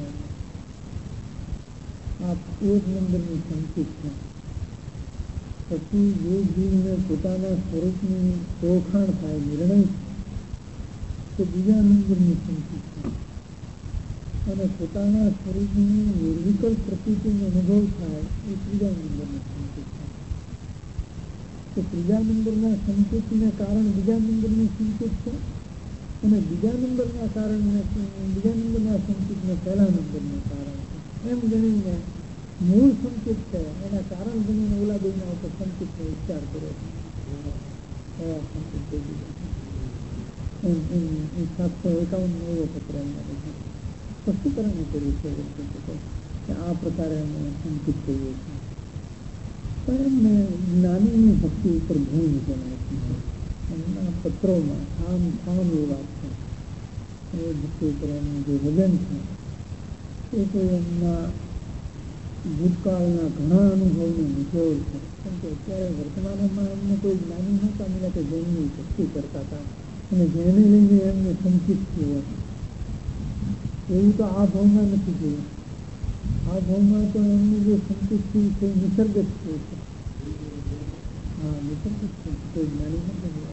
આ એક નંબરની સંકિત છે. પછી જે જીવને પોતાના સ્વરૂપની ઓળખાણ થાય, નિર્ણય તો બીજા નંબરની સંકિત છે. અને પોતાના સ્વરૂપની નિર્વિકલ્પ પ્રકૃતિનો અનુભવ થાય એ ત્રીજા નંબરની સંકિત છે. તો ત્રીજા નંબરના સંકેતને કારણ બીજા નંબરની સંકેત છે, અને બીજા નંબરના કારણને બીજા નંબરના સંકેતને પહેલા નંબરનું કારણ છે. એમ ગણીને મૂળ સંકેત છે એના કારણ ગણીને ઓલા બેના ઉપર સંકેતનો વિચાર કર્યો છે. એવા સંકેત થઈ ગયા. 751 એવો પત્ર એમના સ્પષ્ટીકરણ કર્યું છે કે આ પ્રકારે અમે સંકેત કહીએ છીએ. પણ એમને જ્ઞાનીની ભક્તિ ઉપર ઘણું વિચાર નાખ્યું છે. એમના પત્રોમાં આમ એ વાત છે. એ ભક્તિ ઉપર એનું જે વજન છે એ કોઈ એમના ભૂતકાળના ઘણા અનુભવનો નિચોડ છે. કેમ કે અત્યારે વર્તમાનમાં એમને કોઈ જ્ઞાની નહોતા મળ્યા કે જેમની ભક્તિ કરતા હતા અને જેને લઈને એમને સંચિત થયું હતું. એવું તો આ ભાવમાં નથી જોયું. આ ભાવમાં તો એમની જે સંચિત થયું છે નિસર્ગ જ થયું છે. હા, નિસર્ગ જ થયું છે, કોઈ જ્ઞાની નથી.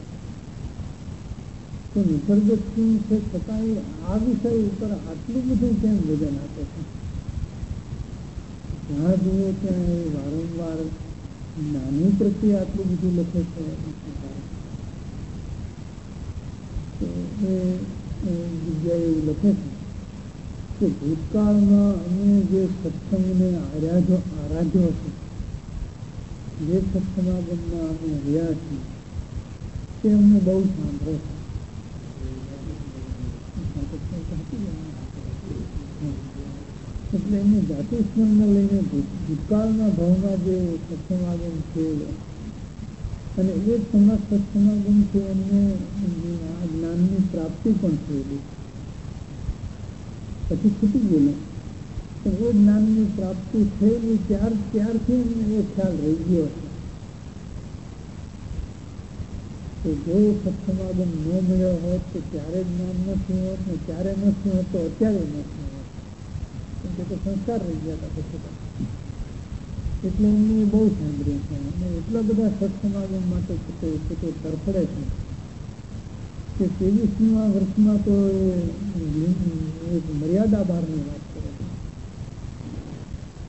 તો નિસર્ગ શું છે છતાં આ વિષય ઉપર આટલું બધું કેમ વજન આપે છે? જ્યાં જુઓ ત્યાં એ વારંવાર નાની પ્રત્યે આટલું બધું લખે છે. એ જગ્યાએ એવું લખે છે કે ભૂતકાળમાં અમે જે સત્સંગને આરાધ્યો છે, જે સત્સમાગમમાં અમે રહ્યા છીએ તે અમને બહુ સાંભળે છે. એટલે એમને જાતિ સ્મરણને લઈને ભૂતકાળના ભાવમાં જે સત્સમાગમ છે અને એ સત્સમાગમથી એમને આ જ્ઞાનની પ્રાપ્તિ પણ થયેલી, પછી છૂટી ગયેલું પણ એ જ્ઞાનની પ્રાપ્તિ થયેલી ત્યારથી એમને એ ખ્યાલ રહી ગયો છે કે જો સત્સમાગમ ન મળ્યો હોત તો ત્યારે જ્ઞાન ન થયું હોત ને ત્યારે ન થયું હોત તો અત્યારે ન થયું હોત, કેમ કે તો સંસ્કાર રહી ગયા હતા પછી. એટલે એમને બહુ સાંભળ્યું છે અને એટલા બધા સત્સમાગમ માટે પોતે તરફડે છે કે 23મા વર્ષમાં તો એક મર્યાદા બહારની વાત કરે છે.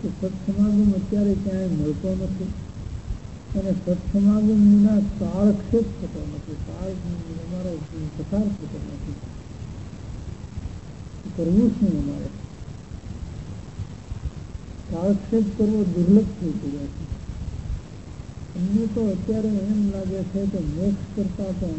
કે સત્સમાગમ અત્યારે ક્યાંય મળતો નથી અને સત્સમાગમ વિના કાળક્ષેપ થતો નથી. કાળ અમારો પસાર થતો નથી. કરવું શું અમારે? કાળક્ષેપ કરવો દુર્લભ થઈ ગયો છે. અમને તો અત્યારે એમ લાગે છે કે મોક્ષ કરતા પણ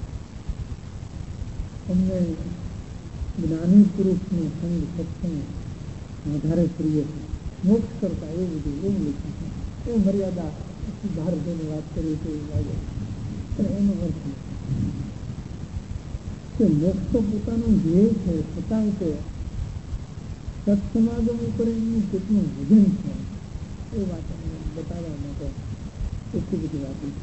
અમને જ્ઞાની પુરુષનો સંગ સત્સંગ વધારે પ્રિય છે મોક્ષ કરતા. એવું બધું એવું લખ્યું છે. એ મર્યાદા બહાર જઈને વાત કરી તો એવું લાગે પણ એનો અર્થ નથી કે મોક્ષ તો પોતાનું ધ્યેય છે, છતાં કે સત્સમાગમ ઉપર એમનું કેટલું વજન છે એ વાત અમને બતાવવા માટે એટલી બધી વાત છે.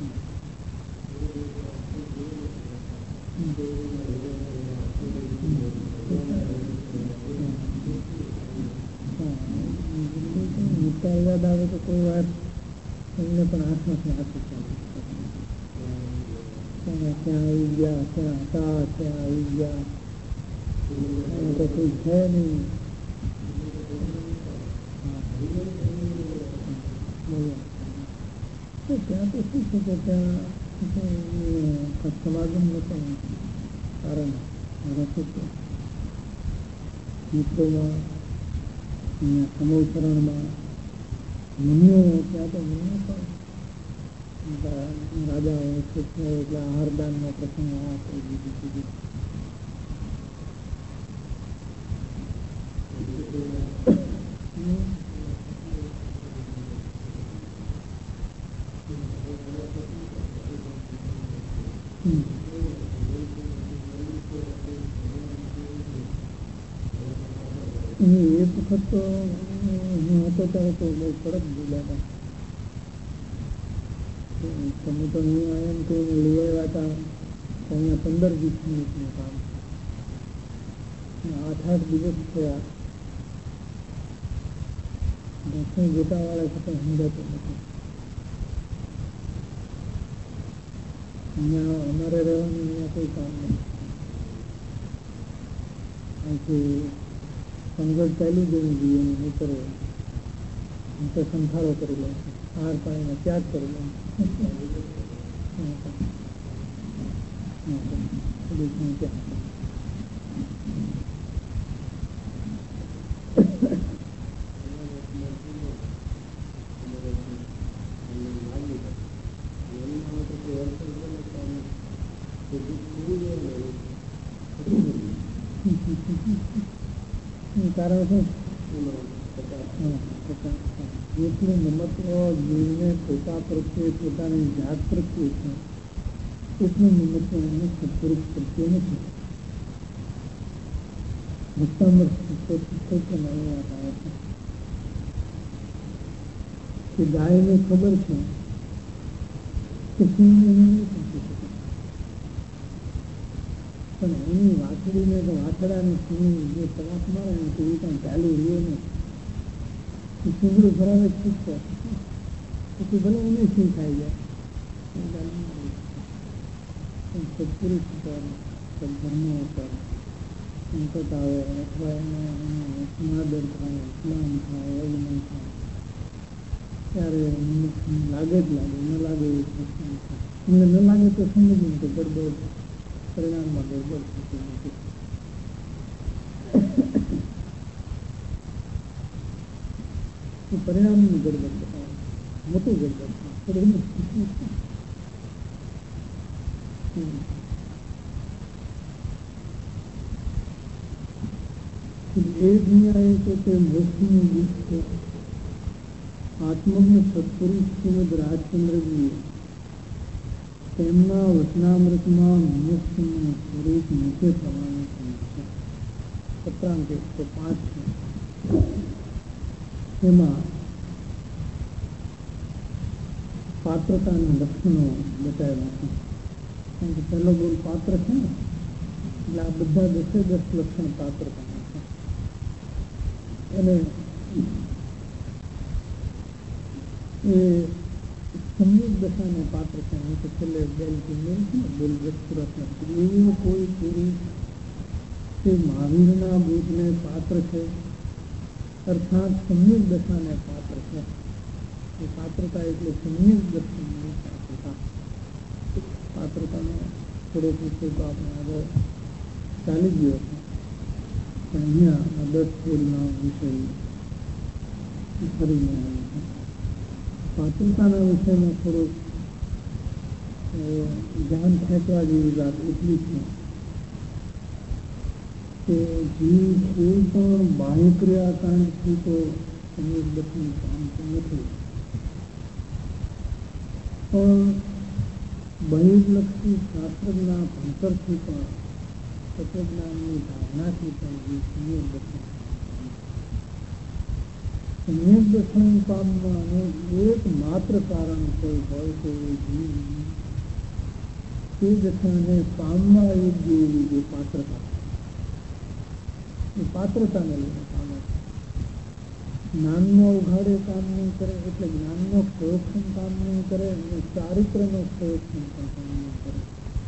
મોટા યાદ આવે તો કોઈ વાર એમને પણ હાથમાંથી હાથ ત્યાં આવી ગયા, ત્યાં હતા, ત્યાં આવી ગયા, તો કોઈ છે નહીં. ત્યાં તો શું છે કે ત્યાં સમાગમ નતો કારણ મિત્રોમાં સમોચરણમાં મુનિઓ ત્યાં તો મુનિઓ પણ રાજાઓ એટલે આહારદાનનો પ્રસંગ આ થઈ દીધું. એક વખત તો હું હતો ત્યારે તો બહુ કડક બોલ્યા હતા. તમે તો હું એમ કે લઈ આવ્યા હતા તો અહીંયા 15-20 મિનિટનું કામ, 8 દિવસ થયા. દક્ષિણ ગોટાવાળા સાથે સમજાતો નથી. અહીંયા અમારે રહેવાનું અહીંયા કોઈ કામ નથી. અહીંથી સંઘર્ષ ચાલુ જવું જોઈએ નહીં કરવો તો સંથારો કરી લે, આહાર પાણીનો ત્યાગ કરી લે. કારણ શું? એટલું મમત્વ જીવને પોતા પ્રત્યે, પોતાની જાત પ્રત્યે છે, એટલું મમત્વ એને સત્પુરુષ પ્રત્યે નથી. ભક્તામૃત કે ગાયને ખબર છે કે સિંહને નહીં પહોંચી શકે, પણ એની વાછડીને તો વાછડાની સિંહ જે તલાક મારે ને તો એ પણ ચાલુ રહ્યો ને સિંગડું ભરાવે છૂટતો પછી ભલે એને સિંહ ખાઈ જાય. સત્પુરુષ ઉપર, સદધર્મ ઉપર સંકટ આવે અથવા એને સમાદર થાય, સ્નાન થાય, અગ્નિ થાય ત્યારે લાગે જ લાગે, ન લાગે એ પ્રશ્ન થાય. અમને ન લાગે તો સમજીને કે ગડબડ પરિણામમાં ગડબડ થતી નથી. પરિણામની ગડબડ બતાવે, મોટી ગડબડ થાય. એ દુનિયા એ તો તે મોક્ષનું ગીત છે. આત્મજ્ઞ સત્પુરુષ શ્રીમદ રાજચંદ્રજીએ તેમના વચનામૃતમાં મનુષ્યનું સ્વરૂપ નીચે પ્રમાણે છે. સત્રાંક 105 છે. એમાં પાત્રતાના લક્ષણો બતાવ્યા છે. કારણ કે પહેલો બોલ પાત્ર છે ને, એટલે આ બધા 10 લક્ષણ પાત્રતાના છે. અને એ સંયુક્ત દશાને પાત્ર છે. તો છેલ્લે બેલ કિંમત છે ને, બેલ સુરત નથી. એવું કોઈ પુરુષ તે મહાવીરના બુદ્ધને પાત્ર છે અર્થાત સમ્યક દશાને પાત્ર છે. એ પાત્રતા એટલે સમ્યક દર્શનની પાત્રતા. પાત્રતાનો થોડોક વિષય તો આપણે આગળ ચાલી ગયો છે, પણ અહીંયા 10 ફૂલના વિષય ફરીને આવે છે. પાત્રતાના વિષયમાં થોડુંક ધ્યાન ખેંચવા જેવી વાત એટલી છે કે જીવ કોઈ પણ બાહ્ય ક્રિયાકાંડથી તો સમ્યક દર્શન પામતું નથી, પણ બહિર્લક્ષી શાસ્ત્રના ભણતરથી પણ તત્વજ્ઞાનની ધારણાથી પણ જીવ સમ્યક દર્શન સમ્યક દર્શન પામવાનું એક માત્ર કારણ કોઈ હોય તો એ જીવ તે દશાને પામવા યોગ્ય એવી જે પાત્રતા, એ પાત્રતાને લઈને પામે છે. જ્ઞાનનો ઉઘાડે કામ નહીં કરે એટલે જ્ઞાનનો પ્રયોગક્ષમ કામ નહીં કરે અને ચારિત્રનો પ્રયોગક્ષમ પણ કામ નહીં કરે.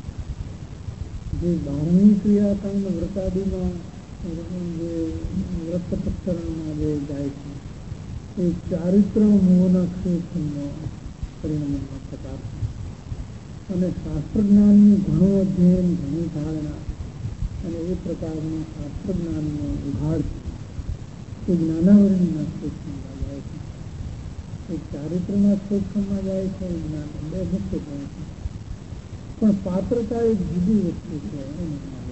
જે 12મી ક્રિયાકાંડ વ્રતાદિમાં જે વ્રતપત્તરણમાં જે જાય છે એ ચારિત્ર મોહના ક્ષેત્રનો પરિણમનો પ્રકાર છે. અને શાસ્ત્ર જ્ઞાનનું ઘણું અધ્યયન, ઘણી ધારણા અને એ પ્રકારનું શાસ્ત્ર જ્ઞાનનો ઉઘાડ એ જ્ઞાનાવરણીના ક્ષેત્રમાં જાય છે. એક ચારિત્રના ક્ષેત્રમાં જાય છે, એ જ્ઞાન બે મુખ્ય થાય છે. પણ પાત્રતા એક જુદી વસ્તુ છે, એમ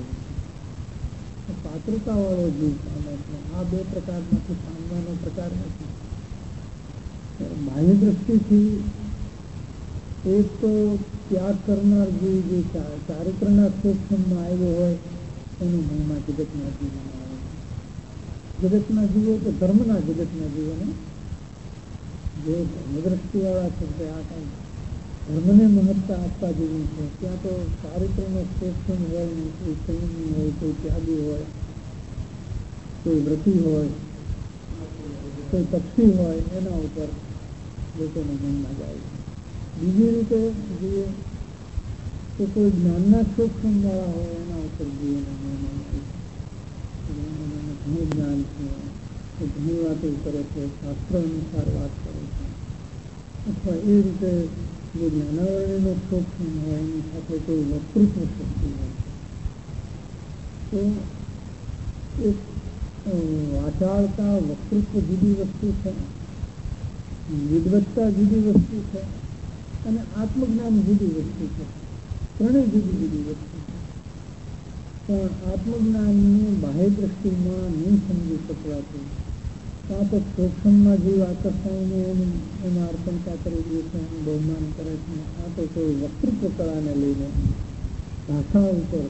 પાત્રતા વાળો જીવ પામે છે. આ બે પ્રકારમાંથી પામવાનો પ્રકાર નથી. બાહ્ય દ્રષ્ટિથી એક તો ત્યાગ કરનાર જીવ જે ચારિત્રના ક્ષેત્રમાં આવ્યો હોય એનું મહિમા જગતના જીવોમાં આવે છે. જગતના જીવો તો ધર્મના જગતના જીવોને જે ધર્મદ્રષ્ટિવાળા છે તે આ કાંઈ ધર્મને મહત્તા આપવા જેવું છે. ત્યાં તો ચારિત્રનો ક્ષેત્ર હોય ને, કોઈ સંયમી હોય, કોઈ ત્યાગી હોય, કોઈ વ્રતી હોય, કોઈ તપસી હોય, એના ઉપર લોકોને મનમાં જાય છે. બીજી રીતે જોઈએ તો કોઈ જ્ઞાનના ક્ષેત્રવાળા હોય એના ઉપર જીવોને મનમાં જાય છે. ઘણું જ્ઞાન છે, એ ઘણી વાતો કરે છે, શાસ્ત્ર અનુસાર વાત કરે છે, અથવા એ રીતે જે જ્ઞાનાવરણીનો ક્ષેત્ર હોય એની સાથે કોઈ વક્તૃત્વ શક્તિ હોય તો એક વાચાળતા વક્તૃત્વ જુદી વસ્તુ છે, વિદવત્તા જુદી વસ્તુ છે અને આત્મજ્ઞાન જુદી વસ્તુ છે. ત્રણેય જુદી જુદી વસ્તુ છે. પણ આત્મજ્ઞાનની બાહ્ય દ્રષ્ટિમાં નહીં સમજી શકવાથી કાં તો સૂક્ષ્મમાં જીવ આકર્ષાઈને એમાં અર્પણતા કરી દે છે, એનું બહુમાન કરે છે, કાં તો કોઈ વક્તૃત્વ કળાને લઈને ભાષા ઉપર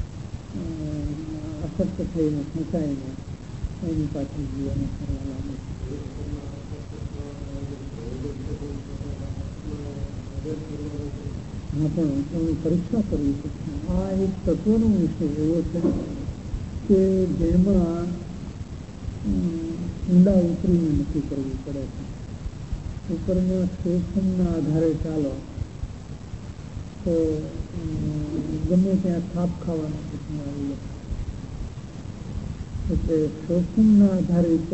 આસક્ત થઈને ખેંચાઈને એની પાછળ જીવોને કરવા લાગે છે. હા, પણ એની પરીક્ષા કરવી પડશે. આ એક તત્વનો વિષય એવો છે કે જેમાં ઊંડા ઉતરીને નક્કી કરવું પડે છે. ઉપરના શોષણના આધારે ચાલો તો ગમે ત્યાં થાપ ખાવાનો પ્રશ્ન આવી જાય. એટલે શોષણના આધારિત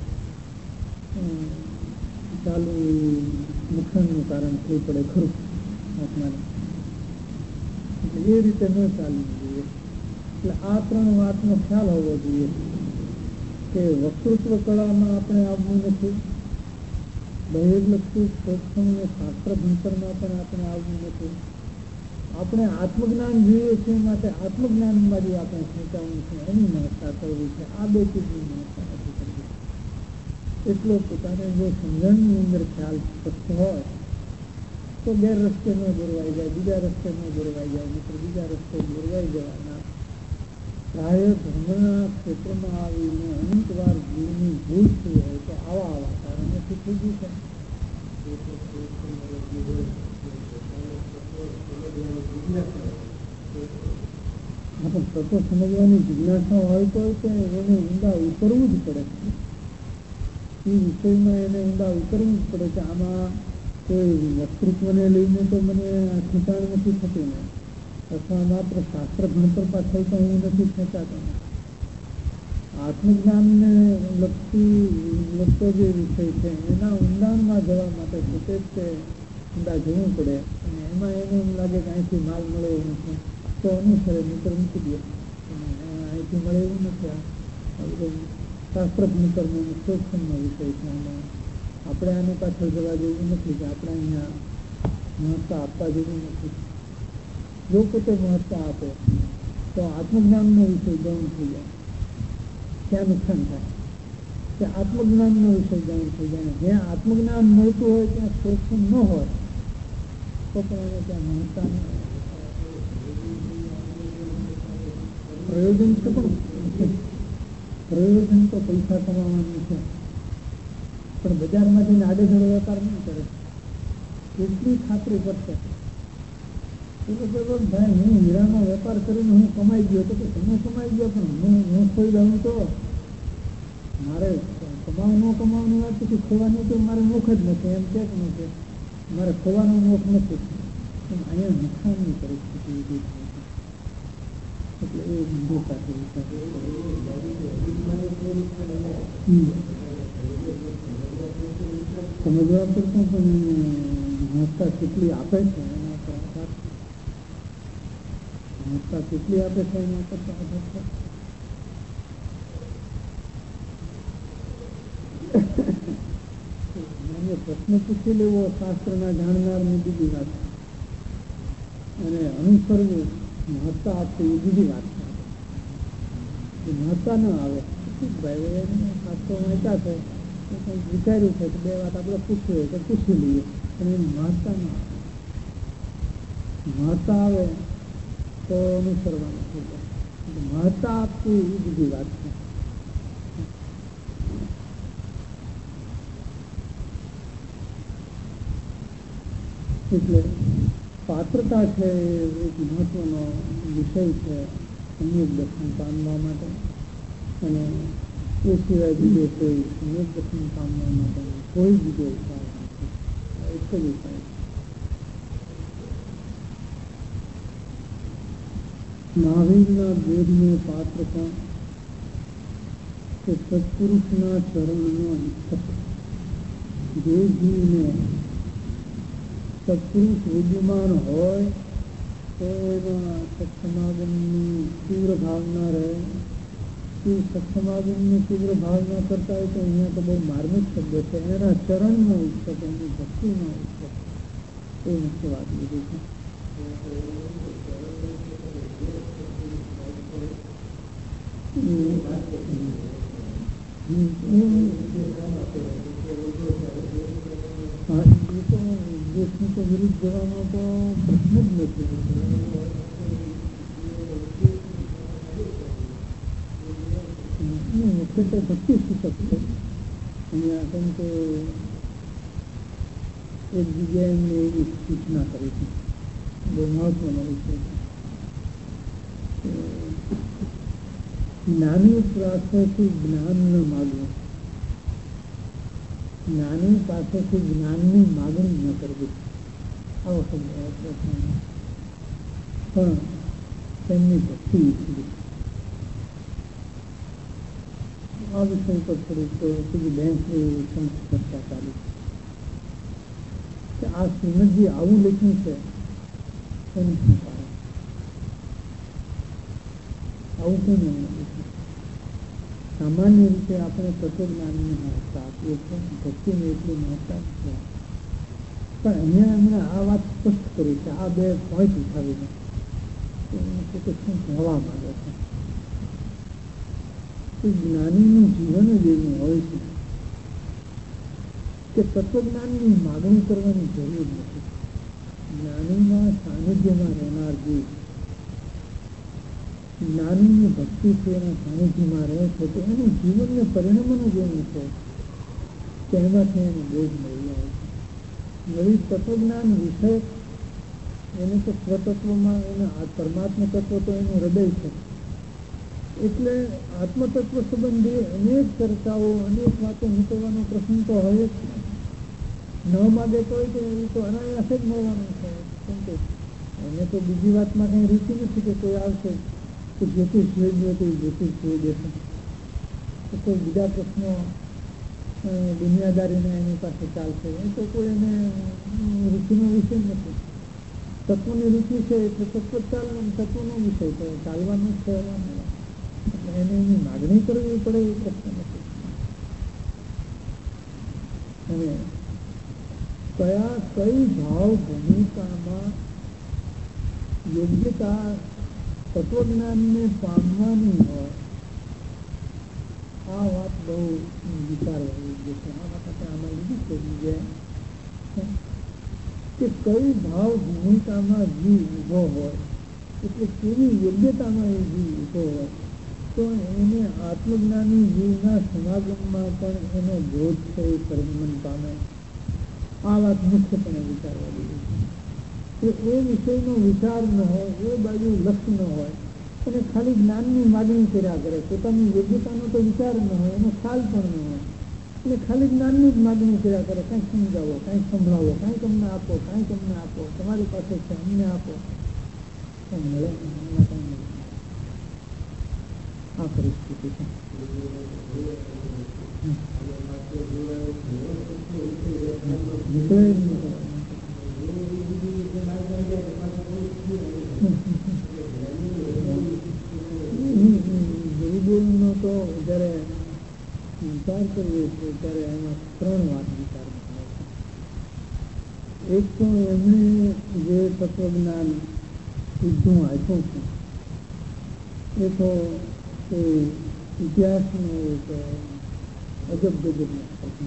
ચાલુ નુકસાનનું કારણ થઈ પડે ખરું આત્માને. એટલે એ રીતે ન ચાલવું જોઈએ. એટલે આ ત્રણ વાતનો ખ્યાલ હોવો જોઈએ કે વક્તૃત્વ કળામાં આપણે આવવું નથી, બહિર્લક્ષી સત્સંગ શાસ્ત્ર ભણતરમાં પણ આપણે આવવું નથી. આપણે આત્મજ્ઞાન જોઈએ છીએ માટે આત્મજ્ઞાન બાજુ આપણે ખેંચાવું છે, એની મહત્તા કરવી છે. આ બે ચીજની મહત્તા નથી કરવી. એટલો પોતાને જો સમજણની અંદર ખ્યાલ સ્પષ્ટ હોય તો ગેર રસ્તે ન દોરવાઈ જાય, બીજા રસ્તે ન દોરવાઈ જાય, મિત્ર બીજા રસ્તે દોરવાઈ જવાના. પ્રાય ધર્મના ક્ષેત્રમાં આવીને અનેક વાર જીવની ભૂલ થઈ હોય તો આવા કારણોથી થઈ ગયું છે. તત્વ સમજવાની જિજ્ઞાસા હોય તો એને ઊંડા ઉતરવું જ પડે છે. એ વિષયમાં એને ઊંડા ઉતરવું જ પડે છે. આમાં કોઈ વક્તૃત્વને લઈને તો મને ખેંચાણ નથી થતું ને, અથવા માત્ર શાસ્ત્ર ભણતર પાછળ તો હું નથી ખેંચાતો. આત્મજ્ઞાનને લગતો જે વિષય છે એના ઊંડાણમાં જવા માટે પોતે જ તે ઊંડા જવું પડે, અને એમાં એને એમ લાગે કે અહીંથી માલ મળે એવું નથી તો અનુસરે, મિત્ર મૂકી દે. અહીંથી મળે એવું નથી. આ બધું શાસ્ત્રક મિત્રનો સૂક્ષ્મનો વિષય છે, અને આપણે આની પાછળ જવા જેવું નથી કે આપણે અહીંયા મહત્તા આપવા જેવું નથી. જો પોતે મહત્તા આપે તો આત્મજ્ઞાનનો વિષય ગૌણ થઈ જાય, ત્યાં નુકસાન થાય. કે આત્મજ્ઞાનનો વિષય ગૌણ થઈ જાય. જ્યાં આત્મજ્ઞાન મળતું હોય ત્યાં સૂક્ષ્મ ન હોય તો પણ એને ત્યાં મહત્તા ન પ્રયોજન છે. પણ પ્રયોજન તો પૈસા કમાવાનું છે, પણ બજારમાં જઈને આડેધડે વેપાર નહીં કરે. કેટલી ખાતરી કરશે ભાઈ હું હીરાનો વેપાર કરીને હું કમાઈ ગયો, તો તમે કમાઈ ગયો પણ હું ખોઈ દઉં તો મારે કમાવાનું વાત પછી ખોવાનું તો મારે મુખ જ નથી. એમ કે નથી મારે ખોવાનો મુખ નથી. અહીંયા નુકસાનની પરિસ્થિતિ ઊભી થાય છે. એટલે એ ગંભીરતા સમજવા પડતું, પણ મહત્તા કેટલી આપે છે એના પર આધાર. મહત્તા કેટલી આપે છે એના પર આધાર છે. પ્રશ્ન પૂછી લેવો શાસ્ત્રના જાણનારની બીજી વાત છે, અને અનુસરવું મહત્તા આપવી એ બીજી વાત છે. મહત્તા ન આવે ભાઈ શાસ્ત્રો વાંચ્યા છે, કંઈક વિચાર્યું છે કે બે વાત આપણે પૂછવી હોય તો પૂછી લઈએ, પણ એની મહત્તા ન આવે. મહત્તા આવે તો અનુસરવાનું થઈ જાય. મહત્તા આપવી એ બીજી વાત છે. એટલે પાત્રતા છે એક મહત્વનો વિષય છે સંયોગ દર્શન પામવા માટે, અને એ સિવાય બીજો કોઈ સંયોગ દર્શન પામવા માટે કોઈ બીજો ઉપાય નથી. એક જ ઉપાય. મહાવીરના બોધનું પાત્ર પણ કે સત્પુરુષના ચરણનો નિષ્ઠક. જે જીવને સત્પુરુષ વિદ્યમાન હોય તો એમાં સત્સમાગમની તીવ્ર ભાવના રહે. એ સત્સમાગમની તીવ્ર ભાવના કરતા હોય તો અહીંયા તો બહુ માર્મિક શબ્દ છે. એના ચરણનો ઉત્સવ, એની ભક્તિનો ઉત્સવ, એ મુખ્ય વાત લીધી છે. દેશની તો વિરુદ્ધ જવાનો તો પ્રશ્ન જ નથી. મુખ્યત્વે ભક્તિ સૂચક છે અહીંયા, કેમ કે એક જગ્યાએ એમને એવી સૂચના કરી છે, બહુ મહત્વનો વિષય છે. જ્ઞાની પાસેથી જ્ઞાન ન માગવું, જ્ઞાની પાસેથી જ્ઞાનની માગણી ન કરવી, આવો શબ્દ પણ તેમની ભક્તિ ઈચ્છવી. આ વિષય પર થોડીક સુધી બેંકની ચર્ચા ચાલી કે આ શ્રીમદજી આવું લખ્યું છે એનું શું કારણ? આવું કેમ લખ્યું? સામાન્ય રીતે આપણે તત્વજ્ઞાનની મહત્તા આપીએ છીએ, ભક્તિને એટલી મહત્તા છે, પણ અહીંયા એમણે આ વાત સ્પષ્ટ કરી છે. આ બે પોઈન્ટ ઉઠાવીને પોતે શું કહેવા માંગે છે કે જ્ઞાનીનું જીવન જ એવું હોય છે કે તત્વજ્ઞાનની માગણી કરવાની જરૂર નથી. જ્ઞાનીના સાનિધ્યમાં રહેનાર જીવ, જ્ઞાનીની ભક્તિથી એના સાનિધ્યમાં રહે છે તો એનું જીવનને પરિણમન જ એવું છે કે એમાંથી એને બોધ મળી આવે છે. નવી તત્વજ્ઞાન વિષય એને તો સ્વતત્વમાં એના પરમાત્મા તત્વ તો એનું હૃદય છે, એટલે આત્મતત્વ સંબંધી અનેક ચર્ચાઓ, અનેક વાતો નીકળવાનો પ્રશ્ન તો હોય જ ન માગે તો એ તો અનાયાસે જ મળવાનું છે. કેમ કે એને તો બીજી વાતમાં કંઈ રૂચિ નથી કે કોઈ આવશે તો જ્યોતિષ જોઈ ગયો તો જ્યોતિષ જોઈ દેશે. તો કોઈ બીજા પ્રશ્નો દુનિયાદારીને એની પાસે ચાલશે, એ તો કોઈ એને રુચિનો વિષય નથી. તત્વની રુચિ છે એટલે તત્વ તત્વનો વિષય છે, ચાલવાનો છે. એટલે એને એની માગણી કરવી પડે એ પ્રશ્ન નથી. અને કઈ ભાવ ભૂમિકામાં યોગ્યતા તત્વજ્ઞાનને પામવાની હોય, આ વાત બહુ વિચારવા યોગ્ય છે. આ વાત આપણે આમાં લીધી છે બીજે કે કઈ ભાવ ભૂમિકામાં જીવ ઊભો હોય, એટલે કેવી યોગ્યતામાં એ જીવ ઊભો હોય, તો એને આત્મજ્ઞાની જીવના સમાગમમાં પણ એનો બોધ છે એ પરિણમન પામે. આ વાત મુખ્યપણે વિચારવા દીધી છે. એ વિષયનો વિચાર ન હોય, એ બાજુ લક્ષ્ય ન હોય, અને ખાલી જ્ઞાનની માગણી કર્યા કરે, પોતાની યોગ્યતાનો તો વિચાર ન હોય, એનો ખ્યાલ પણ ન હોય, એટલે ખાલી જ્ઞાનની જ માગણી કર્યા કરે. કાંઈક સમજાવો, કાંઈક સંભળાવો, કાંઈક અમને આપો, કાંઈક અમને આપો, તમારી પાસે છે અમને આપો, પણ મળે આ પરિસ્થિતિ છે. ગુરુદેવનો તો જયારે વિચાર કરીએ છીએ ત્યારે એમાં 3 વાત વિચાર થાય છે. એક તો એમણે જે તત્વજ્ઞાન સીધું આપ્યું છે એ તો એ ઇતિહાસનો એક અજબ ગજબનો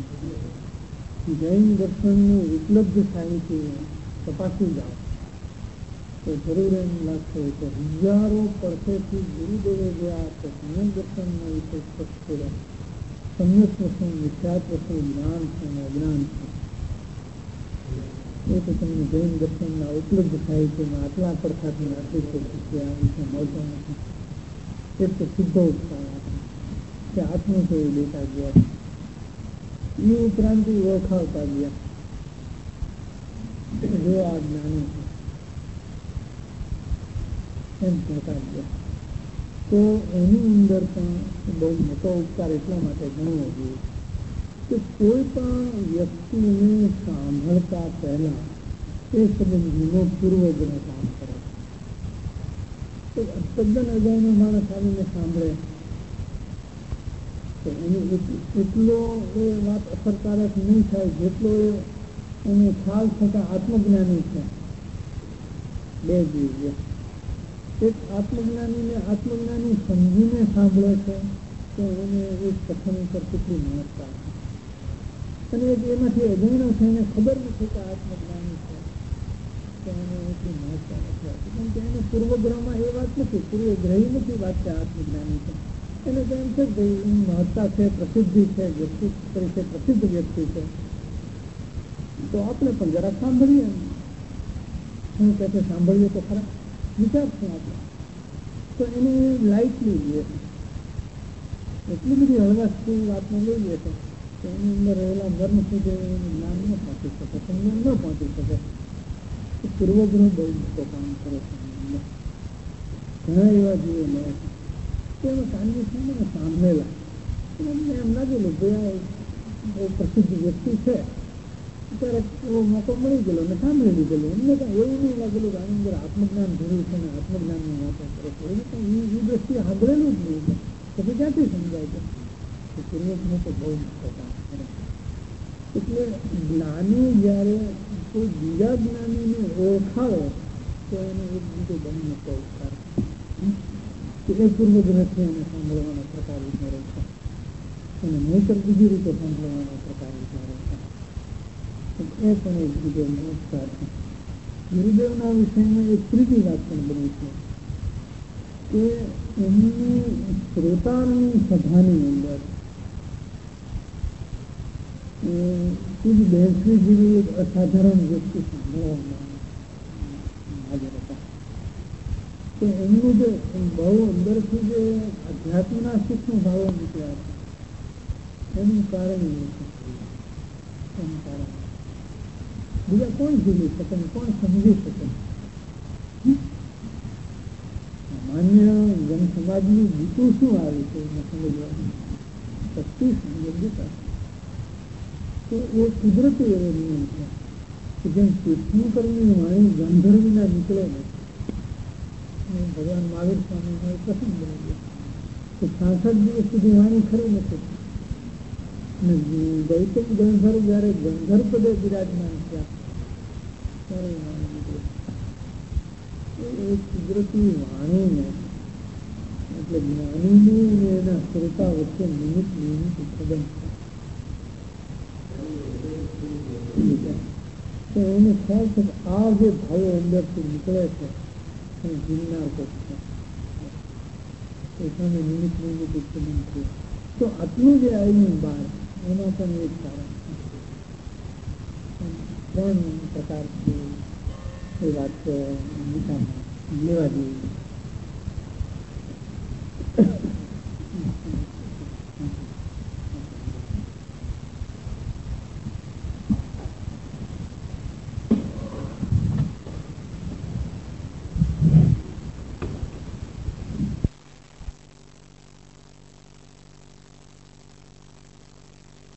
જૈન દર્શનનું ઉપલબ્ધ સાહિત્ય તપાસી જાઓ તો જરૂર એમ લાગશે કે હજારો વર્ષોથી ગુરુદેવે જે આ સમ્યક દર્શનનો વિશે સ્પષ્ટ કર્યો, સમ્યક વસ્તુ મિથ્યાત્વ વસ્તુ જ્ઞાન છે અને અજ્ઞાન છે, એ તો તમને જૈન દર્શનના ઉપલબ્ધ સાહિત્યમાં આટલા પડખાથી આટલી કોશિશ આ વિશે મળતો નથી. એક તો સીધો ઉત્સાહ આપે કે આત્મા તો એ લેતા ગયા, એ ઉપરાંત ઓળખાવતા ગયા જો આ જ્ઞાની એમ કહેતા ગયા. તો એની અંદર પણ બહુ મોટો ઉપકાર એટલા માટે ગણવો જોઈએ કે કોઈ પણ વ્યક્તિને સાંભળતા પહેલા એ સંબંધીનો પૂર્વગ્રહ કામ કરે. તો તદ્દન અજાયનો માણસ આવીને સાંભળે તો એની એટલો એ વાત અસરકારક નહીં થાય જેટલો એને ખ્યાલ થતા આત્મજ્ઞાની છે. બે જીવ, એક આત્મજ્ઞાનીને આત્મજ્ઞાની સમજીને સાંભળે છે તો એને એક કથન ઉપર કેટલી મહત્તા છે, અને એમાંથી અજાણ્યો છે એને ખબર નથી કે આત્મજ્ઞાની છે તો એને એટલી મહત્તા નથી આવતી. કેમ કે એને પૂર્વગ્રહમાં એ વાત નથી, પૂર્વગ્રહી નથી વાત છે આત્મજ્ઞાની છે. એને તો એમ છે કે એની મહત્તા છે, પ્રસિદ્ધિ છે, વ્યક્તિ તરીકે પ્રસિદ્ધ વ્યક્તિ છે તો આપણે પણ જરા સાંભળીએ. હું કહે સાંભળીએ તો ખરા વિચાર છે આપણે, તો એને લાઇટલી લે, એટલી બધી હળવાશથી વાતને લઈ લે છે કે એની અંદર રહેલા મર્મ સુધી એનું જ્ઞાન ન પહોંચી શકે, સમજણ ન પહોંચી શકે. પૂર્વગ્રહ બહુ મોટો કામ કરે છે. ઘણા એવા જીવો મળે છે એમાં કાનજી છે ને સાંભળેલા, એમને એમ લાગેલું ભાઈ બહુ પ્રસિદ્ધ વ્યક્તિ છે ત્યારે એવો મોકો મળી ગયેલો અને સાંભળી લીધેલું. એમને કાંઈ એવું નહીં લાગેલું કે આની અંદર આત્મજ્ઞાન જરૂર છે ને આત્મજ્ઞાનની વાતો કરે છે. એને કંઈ એ દ્રષ્ટિએ સાંભળેલું જ નહીં તો ક્યાંથી સમજાય છે? પૂર્વજને તો બહુ મોટો કામ કરે. એટલે જ્ઞાની જ્યારે કોઈ બીજા જ્ઞાનીને ઓળખાવે તો એને એક બીજો બહુ મોટો ઉપકાર કે એ પૂર્વગ્રહથી એને સાંભળવાનો પ્રકાર વિચારે છે અને નહીતર બીજી રીતે સાંભળવાનો પ્રકાર વિચારે છે. એ પણ એક બીજો નમસ્કાર છે. ગુરુદેવના વિષયમાં એક ત્રીજી વાત પણ બની છે કે એમની શ્રોતાની સભાની અંદર ખુદ બેસવી જેવી એક અસાધારણ વ્યક્તિ સાંભળવામાં હાજર હતા. તો એમનું જે બહુ અંદરથી જે અધ્યાત્મના સૂક્ષ્મ ભાવો નીકળ્યા છે એનું કારણ એ છે. એનું કારણ બીજા કોણ જીવી શકે, કોણ સમજી શકે? સામાન્ય જન સમાજનું બીતું શું આવે છે એને સમજવાનું. શક્તિ યોગ્યતા તો એ કુદરતી એવો નિયમ છે કે જેમ તીર્થંકરની વાણી ગંધર્વ વિના નીકળે ને, ભગવાન મહાવીર સ્વામીનો એ પ્રસંગ બની કે 66 દિવસ સુધી વાણી ખરી નથી. ગૌતમ ગંધર્વ જયારે ગંધર્વ પદે બિરાજમાન થયા ત્યારે વાણી નીકળે. એ કુદરતી વાણીને એટલે જ્ઞાનીનું અને એના શ્રોતા વચ્ચે નિમિત્ત સંબંધ છે. એને ખ્યાલ છે કે આ જે ભાવો અંદરથી નીકળે છે અને જીવનાર છે એ સામે નિમિત્ત સંબંધ છે. તો આટલું જે આવ્યું બહાર એમાં પણ એક કારણ ત્રણ પ્રકારથી એ વાત ગીતામાં લેવા જેવી.